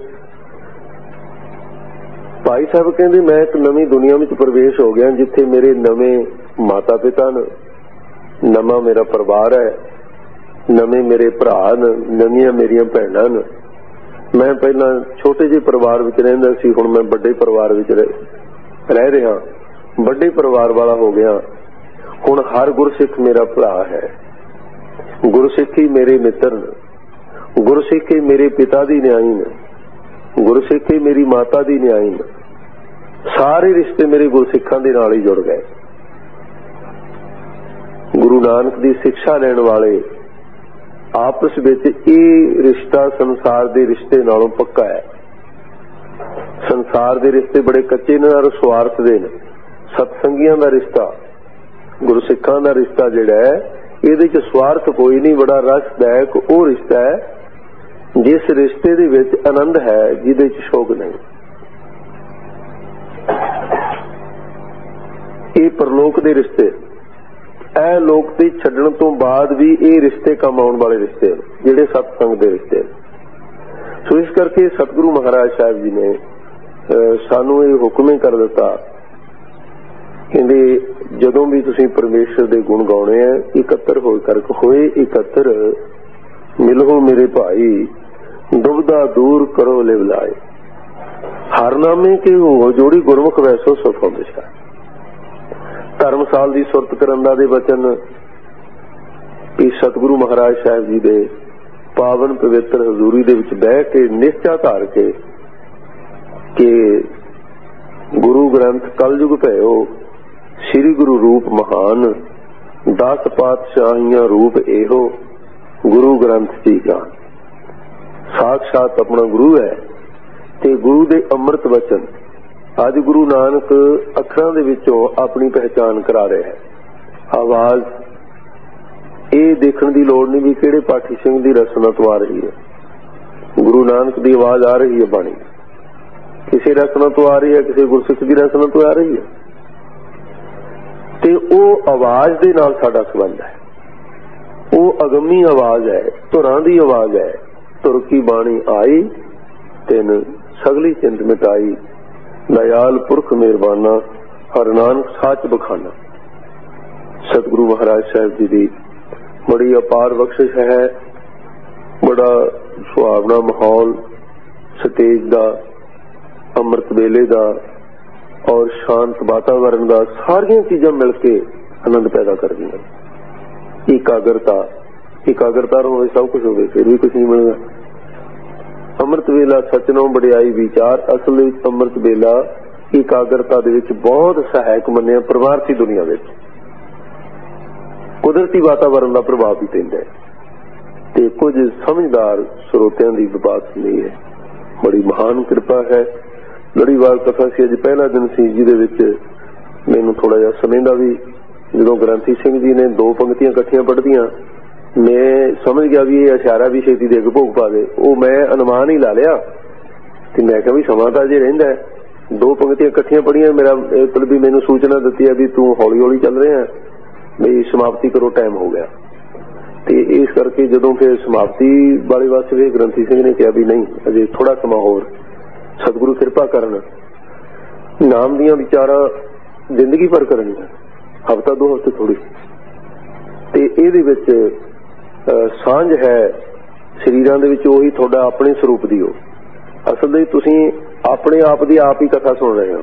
ਭਾਈ ਸਾਹਿਬ ਕਹਿੰਦੇ ਮੈਂ ਇੱਕ ਨਵੀਂ ਦੁਨੀਆ ਵਿੱਚ ਪ੍ਰਵੇਸ਼ ਹੋ ਗਿਆ ਜਿੱਥੇ ਮੇਰੇ ਨਵੇਂ ਮਾਤਾ ਪਿਤਾ ਨੇ, ਨਵਾਂ ਮੇਰਾ ਪਰਿਵਾਰ ਹੈ, ਨਵੇਂ ਮੇਰੇ ਭਰਾ ਨੇ, ਨਵੀਆਂ ਮੇਰੀਆਂ ਭੈਣਾਂ ਨੇ। ਮੈਂ ਪਹਿਲਾਂ ਛੋਟੇ ਜਿਹੇ ਪਰਿਵਾਰ ਵਿੱਚ ਰਹਿੰਦਾ ਸੀ, ਹੁਣ ਮੈਂ ਵੱਡੇ ਪਰਿਵਾਰ ਵਿੱਚ ਰਹਿ ਰਿਹਾ, ਵੱਡੇ ਪਰਿਵਾਰ ਵਾਲਾ ਹੋ ਗਿਆ। ਹੁਣ ਹਰ ਗੁਰਸਿੱਖ ਮੇਰਾ ਭਰਾ ਹੈ, ਗੁਰਸਿੱਖੀ ਮੇਰੇ ਮਿੱਤਰ ਨੇ, ਗੁਰਸਿੱਖੀ ਮੇਰੇ ਪਿਤਾ ਦੀ ਨਿਆਈ ਨੇ, ਗੁਰਸਿੱਖੀ ਮੇਰੀ ਮਾਤਾ ਦੀ ਨਿਆਈ ਨੇ। ਸਾਰੇ ਰਿਸ਼ਤੇ ਮੇਰੇ ਗੁਰਸਿੱਖਾਂ ਦੇ ਨਾਲ ਹੀ ਜੁੜ ਗਏ। ਗੁਰੂ ਨਾਨਕ ਦੀ ਸਿੱਖਿਆ ਲੈਣ ਵਾਲੇ ਆਪਸ ਵਿੱਚ ਇਹ ਰਿਸ਼ਤਾ ਸੰਸਾਰ ਦੇ ਰਿਸ਼ਤੇ ਨਾਲੋਂ ਪੱਕਾ ਹੈ। ਸੰਸਾਰ ਦੇ ਰਿਸ਼ਤੇ ਬੜੇ ਕੱਚੇ ਨੇ ਔਰ ਸਵਾਰਥ ਦੇ ਨੇ। ਸਤਸੰਗੀਆਂ ਦਾ ਰਿਸ਼ਤਾ, ਗੁਰਸਿੱਖਾਂ ਦਾ ਰਿਸ਼ਤਾ ਜਿਹੜਾ ਹੈ, ਇਹਦੇ ਚ ਸਵਾਰਥ ਕੋਈ ਨਹੀਂ, ਬੜਾ ਰਸਦਾਇਕ ਉਹ ਰਿਸ਼ਤਾ ਹੈ ਜਿਸ ਰਿਸ਼ਤੇ ਦੇ ਵਿੱਚ ਆਨੰਦ ਹੈ, ਜਿਹਦੇ ਚ ਸ਼ੋਕ ਨਹੀਂ। ਇਹ ਪਰਲੋਕ ਦੇ ਰਿਸ਼ਤੇ, ਇਹ ਲੋਕ ਤੇ ਛੱਡਣ ਤੋਂ ਬਾਅਦ ਵੀ ਇਹ ਰਿਸ਼ਤੇ ਕੰਮ ਆਉਣ ਵਾਲੇ ਰਿਸ਼ਤੇ ਜਿਹੜੇ ਸਤਸੰਗ ਦੇ ਰਿਸ਼ਤੇ। ਸੋ ਇਸ ਕਰਕੇ ਸਤਿਗੁਰੂ ਮਹਾਰਾਜ ਸਾਹਿਬ ਜੀ ਨੇ ਸਾਨੂੰ ਇਹ ਹੁਕਮ ਹੀ ਕਰ ਦਿੱਤਾ, ਕਹਿੰਦੇ ਜਦੋਂ ਵੀ ਤੁਸੀਂ ਪਰਮੇਸ਼ਰ ਦੇ ਗੁਣ ਗਾਉਣੇ ਆ, ਇਕੱਤਰ ਹੋਏ ਕਰਕੇ ਹੋਏ ਇਕੱਤਰ ਮਿਲੋ ਮੇਰੇ ਭਾਈ, ਦੁਬਦਾ ਦੂਰ ਕਰੋ ਲਿਵ ਲਾਏ, ਹਰ ਨਾਮੇ ਕੇ ਹੋ ਜੋੜੀ ਗੁਰਮੁਖ ਵੈਸੋ ਸੁਖ ਦਿਸ਼ਾ। ਧਰਮਸਾਲ ਦੀ ਸੁਰਤ ਕਰਨ ਦਾ ਦੇ ਵਚਨ ਇਸ ਸਤਿਗੁਰੂ ਮਹਾਰਾਜ ਸਾਹਿਬ ਜੀ ਦੇ ਪਾਵਨ ਪਵਿੱਤਰ ਹਜ਼ੂਰੀ ਦੇ ਵਿੱਚ ਬਹਿ ਕੇ ਨਿਸ਼ਚਾ ਧਾਰ ਕੇ ਕਿ ਗੁਰੂ ਗ੍ਰੰਥ ਕਲਯੁਗ ਭਇਓ, ਸ੍ਰੀ ਗੁਰੂ ਰੂਪ ਮਹਾਨ, ਦਸ ਪਾਤਸ਼ਾਹੀਆਂ ਰੂਪ ਇਹੋ, ਗੁਰੂ ਗ੍ਰੰਥ ਜੀ ਜਾਨ। ਸਾਖਸ਼ਾਤ ਆਪਣਾ ਗੁਰੂ ਹੈ ਤੇ ਗੁਰੂ ਦੇ ਅੰਮ੍ਰਿਤ ਵਚਨ ਅੱਜ ਗੁਰੂ ਨਾਨਕ ਅੱਖਰਾਂ ਦੇ ਵਿੱਚੋਂ ਆਪਣੀ ਪਹਿਚਾਨ ਕਰਾ ਰਿਹਾ ਹੈ। ਆਵਾਜ਼ ਇਹ ਦੇਖਣ ਦੀ ਲੋੜ ਨਹੀਂ ਵੀ ਕਿਹੜੇ ਪਾਠੀ ਸਿੰਘ ਦੀ ਰਚਨਾ ਤੋਂ ਆ ਰਹੀ ਹੈ, ਗੁਰੂ ਨਾਨਕ ਦੀ ਆਵਾਜ਼ ਆ ਰਹੀ ਹੈ। ਬਾਣੀ ਕਿਸੇ ਰਚਨਾ ਤੋਂ ਆ ਰਹੀ ਹੈ, ਕਿਸੇ ਗੁਰਸਿੱਖ ਦੀ ਰਚਨਾ ਤੋਂ ਆ ਰਹੀ ਹੈ, ਤੇ ਉਹ ਆਵਾਜ਼ ਦੇ ਨਾਲ ਸਾਡਾ ਸੰਬੰਧ ਹੈ। ਉਹ ਅਗੰਮੀ ਆਵਾਜ਼ ਹੈ, ਧੁਰਾਂ ਦੀ ਆਵਾਜ਼ ਹੈ। ਧੁਰ ਕੀ ਬਾਣੀ ਆਈ ਤਿੰਨ ਸਗਲੀ ਚਿੰਤ ਮਿਟਾਈ, ਦਇਆਲ ਪੁਰਖ ਮਿਹਰਬਾਨਾ, ਹਰ ਨਾਨਕ ਸਾਚ ਬਖਾਨਾ। ਸਤਿਗੁਰੂ ਮਹਾਰਾਜ ਸਾਹਿਬ ਜੀ ਦੀ ਬੜੀ ਅਪਾਰ ਬਖਸ਼ਿਸ਼ ਹੈ। ਬੜਾ ਸੁਹਾਵਣਾ ਮਾਹੌਲ ਸਟੇਜ ਦਾ, ਅੰਮ੍ਰਿਤ ਵੇਲੇ ਦਾ ਔਰ ਸ਼ਾਂਤ ਵਾਤਾਵਰਨ ਦਾ, ਸਾਰੀਆਂ ਚੀਜ਼ਾਂ ਮਿਲ ਕੇ ਆਨੰਦ ਪੈਦਾ ਕਰਦੀਆਂ। ਇਕਾਗਰਤਾ, ਇਕਾਗਰਤਾ ਹੋਵੇ ਸਭ ਕੁਝ ਹੋਵੇ, ਫਿਰ ਵੀ ਕੁਝ ਨਹੀਂ ਮਿਲਦਾ। ਅੰਮ੍ਰਿਤ ਵੇਲਾ ਸਚਨੋਂ ਵਡਿਆਈ ਵਿਚਾਰ, ਅਸਲ ਵਿੱਚ ਅੰਮ੍ਰਿਤ ਵੇਲਾ ਇਕਾਗਰਤਾ ਦੇ ਵਿੱਚ ਬਹੁਤ ਸਹਾਇਕ ਮੰਨਿਆ। ਪਰਮਾਰਥੀ ਦੁਨੀਆ ਵਿੱਚ ਕੁਦਰਤੀ ਵਾਤਾਵਰਨ ਦਾ ਪ੍ਰਭਾਵ ਵੀ ਪੈਂਦਾ ਹੈ ਤੇ ਕੁਝ ਸਮਝਦਾਰ ਸਰੋਤਿਆਂ ਦੀ ਵਿਵਾਦ ਨਹੀਂ ਹੈ। ਬੜੀ ਮਹਾਨ ਕਿਰਪਾ ਹੈ। ਲੜੀਵਾਰ ਕਥਾ ਸੀ, ਅੱਜ ਪਹਿਲਾ ਦਿਨ ਸੀ, ਜਿਹਦੇ ਵਿੱਚ ਮੈਨੂੰ ਥੋੜਾ ਜਿਹਾ ਸਮੇਂ ਦਾ ਵੀ, ਜਦੋਂ ਗ੍ਰੰਥੀ ਸਿੰਘ ਜੀ ਨੇ ਦੋ ਪੰਕਤੀਆਂ ਇਕੱਠੀਆਂ ਪੜ੍ਹਦੀਆਂ, ਮੈਂ ਸਮਝ ਗਿਆ ਵੀ ਇਹ ਇਸ਼ਾਰਾ ਵੀ ਛੇਤੀ ਦੇ ਕੇ ਭੋਗ ਪਾ ਦੇ। ਉਹ ਮੈਂ ਅਨੁਮਾਨ ਹੀ ਲਾ ਲਿਆ ਤੇ ਮੈਂ ਕਿਹਾ ਵੀ ਸਮਾਂ ਤਾਂ ਅਜੇ ਰਹਿੰਦਾ। ਦੋ ਪੰਕਤੀਆਂ ਇਕੱਠੀਆਂ ਪੜ੍ਹੀਆਂ, ਮੇਰਾ ਮਤਲਬ ਵੀ ਮੈਨੂੰ ਸੂਚਨਾ ਦਿੱਤੀ ਹੈ ਵੀ ਤੂੰ ਹੌਲੀ ਹੌਲੀ ਚੱਲ ਰਿਹਾ, ਵੀ ਸਮਾਪਤੀ ਕਰੋ, ਟਾਈਮ ਹੋ ਗਿਆ। ਤੇ ਇਸ ਕਰਕੇ ਜਦੋਂ ਫਿਰ ਸਮਾਪਤੀ ਵਾਲੇ ਪਾਸੇ ਗ੍ਰੰਥੀ ਸਿੰਘ ਨੇ ਕਿਹਾ ਵੀ ਨਹੀਂ, ਅਜੇ ਥੋੜਾ ਸਮਾਂ ਹੋਰ, ਸਤਿਗੁਰੂ ਕਿਰਪਾ ਕਰਨ। ਨਾਮ ਦੀਆਂ ਵਿਚਾਰਾਂ ਜ਼ਿੰਦਗੀ ਭਰ ਕਰਨੀਆਂ, ਹਫ਼ਤਾ ਦੋ ਹਫ਼ਤੇ ਥੋੜੀ। ਤੇ ਇਹਦੇ ਵਿੱਚ ਸਾਂਝ ਹੈ ਸਰੀਰਾਂ ਦੇ ਵਿੱਚ, ਉਹੀ ਤੁਹਾਡਾ ਆਪਣੇ ਸਰੂਪ ਦੀ। ਉਹ ਅਸਲ ਦੇ ਤੁਸੀਂ ਆਪਣੇ ਆਪ ਦੀ ਆਪ ਹੀ ਕਥਾ ਸੁਣ ਰਹੇ ਹੋ।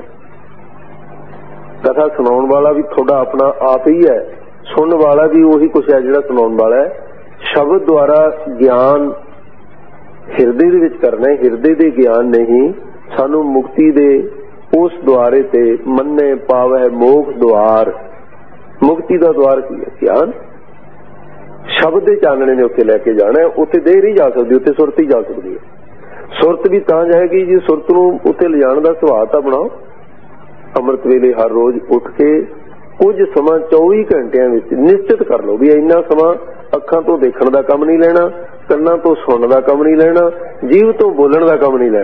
ਕਥਾ ਸੁਣਾਉਣ ਵਾਲਾ ਵੀ ਤੁਹਾਡਾ ਆਪਣਾ ਆਪ ਹੀ ਹੈ, ਸੁਣਨ ਵਾਲਾ ਵੀ ਉਹੀ ਕੁਛ ਹੈ ਜਿਹੜਾ ਸੁਣਾਉਣ ਵਾਲਾ ਹੈ। ਸ਼ਬਦ ਦੁਆਰਾ ਗਿਆਨ ਹਿਰਦੇ ਦੇ ਵਿੱਚ ਕਰਨਾ ਹੈ, ਹਿਰਦੇ ਦੇ ਗਿਆਨ ਨਹੀਂ। ਸਾਨੂੰ ਮੁਕਤੀ ਦੇ ਉਸ ਦੁਆਰੇ ਤੇ ਮੰਨੇ ਪਾਵੈ ਮੋਖ ਦੁਆਰ। ਮੁਕਤੀ ਦਾ ਦੁਆਰ ਕੀ ਹੈ? ਗਿਆਨ। ਸ਼ਬਦ ਦੇ ਚਾਨਣੇ ਨੇ ਉੱਥੇ ਲੈ ਕੇ ਜਾਣਾ। ਉੱਥੇ ਦੇਹ ਨਹੀਂ ਜਾ ਸਕਦੀ, ਉੱਥੇ ਸੁਰਤ ਹੀ ਜਾ ਸਕਦੀ ਹੈ। ਸੁਰਤ ਵੀ ਤਾਂ ਜਾਏਗੀ ਜੇ ਸੁਰਤ ਨੂੰ ਉੱਥੇ ਲਿਜਾਣ ਦਾ ਸੁਭਾਅ ਤਾਂ ਬਣਾਓ। ਅੰਮ੍ਰਿਤ ਵੇਲੇ ਹਰ ਰੋਜ਼ ਉੱਠ ਕੇ ਕੁਝ ਸਮਾਂ ਚੌਵੀ ਘੰਟਿਆਂ ਵਿੱਚ ਨਿਸ਼ਚਿਤ ਕਰ ਲਓ ਵੀ ਇੰਨਾ ਸਮਾਂ ਅੱਖਾਂ ਤੋਂ ਦੇਖਣ ਦਾ ਕੰਮ ਨਹੀਂ ਲੈਣਾ, ਕੰਨਾਂ ਤੋਂ ਸੁਣਨ ਦਾ ਕੰਮ ਨਹੀਂ ਲੈਣਾ, ਜੀਭ ਤੋਂ ਬੋਲਣ ਦਾ ਕੰਮ ਨਹੀਂ ਲੈਣਾ।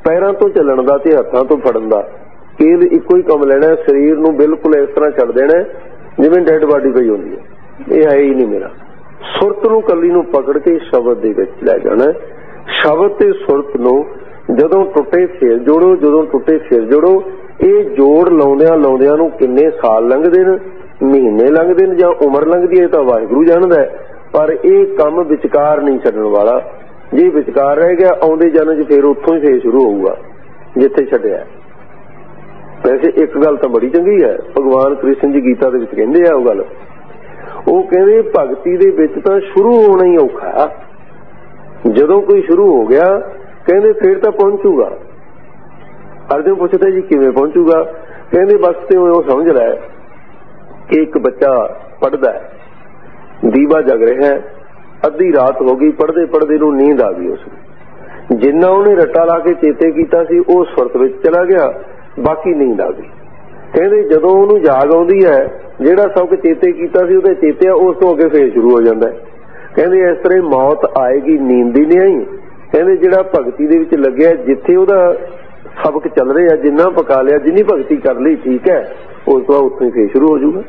पैरों तो चलण दा ते हत्थां तो फड़न दा, केवल इक्को ही काम लेना, शरीर नूं बिल्कुल इस तरह छड्ड देना जिवें डेड बॉडी पई हुंदी है। ये है ही नहीं मेरा। सुरत नूं कली नूं पकड़ के शब्द दे विच लै जाना। शब्द ते सुरत नूं जदों टुटे फिर जोड़ो, जदों टुटे फिर जोड़ो। ये जोड़ लाउंदियां लाउंदियां नूं किन्ने साल लंघदे ने, महीने लंघदे ने जां उमर लंघदी है, तां वाहिगुरू जाणदा है। पर ये काम विचकार नहीं छड्डण वाला। जे विचकार रह गया आउंदे जन्म च फिर उत्थों ही फिर शुरू होऊगा जिथे छड्डिया। वैसे एक गल तो बड़ी चंगी है, भगवान कृष्ण जी गीता दे विच कहंदे आ, ओह गल ओह कहंदे भगती दे विच तां शुरू होना ही औखा। जदों कोई शुरू हो गया कहंदे फिर तां पहुंचूगा। अर्जुन पुछदा जी किवें पहुंचूगा? कहंदे बस ते ओह समझ लै कि एक बच्चा पढ़दा है, दीवा जग रहा है, अद्धी रात हो गई, पढ़दे पढ़दे नूं नींद आ गई। उसनूं जिन्ना उहने रट्टा ला के चेते कीता सी ओह सुरत विच चला गया, बाकी नींद आ गई। कहंदे जदों उहनूं जाग आउंदी है, जिहड़ा सब कुछ चेते कीता सी उहदे चेते उस तो अगे फिर शुरू हो जांदा है। कहंदे इस तरह मौत आएगी, नींद ही नहीं आई। कहंदे जिहड़ा भगती दे विच लगਿਆ, जिथे उहदा सबक चल रहा, जिन्ना पका लिया, जिन्नी भगती कर ली, ठीक है, उस तो उत्थों ही फिर शुरू हो जाऊगा।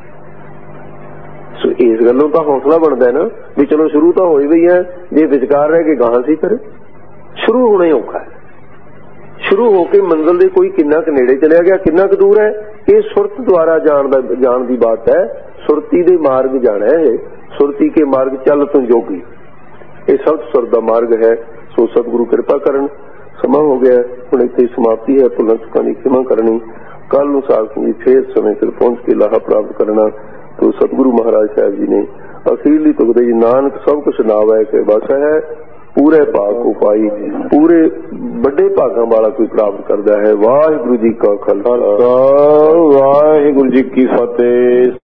सो इस गलों तो हौसला बनता है ना भी चलो शुरू तो हो ही गई है, जे विचकार रह के गां सी करे। शुरू होना ही औखा है। शुरू होके मंजिल दे कोई किन्ना क नेड़े चलिया गया, किन्ना क दूर है, ये सुरत द्वारा जान दा जान दी बात है। सुरती दे मार्ग जाना है, सुरती के मार्ग चल तुम जोगी, ये सब सुर दा मार्ग है। सो सतगुरु कृपा करन। समा हो गया, हुण इत्थे समाप्ति है। भुलां चुकां दी क्षमा करनी। कल नूं साध संगत जी फिर समय सिर पहुंच के लाहा प्राप्त करना। तो सतगुरु महाराज साहब जी ने अखीरली तुकदे जी नानक सब कुछ नावै के बस है, पूरे भाग को पाई, पूरे बड़े भागां वाला कोई प्राप्त करता है। वाहिगुरू जी का खालसा, वाहिगुरू जी की फतेह।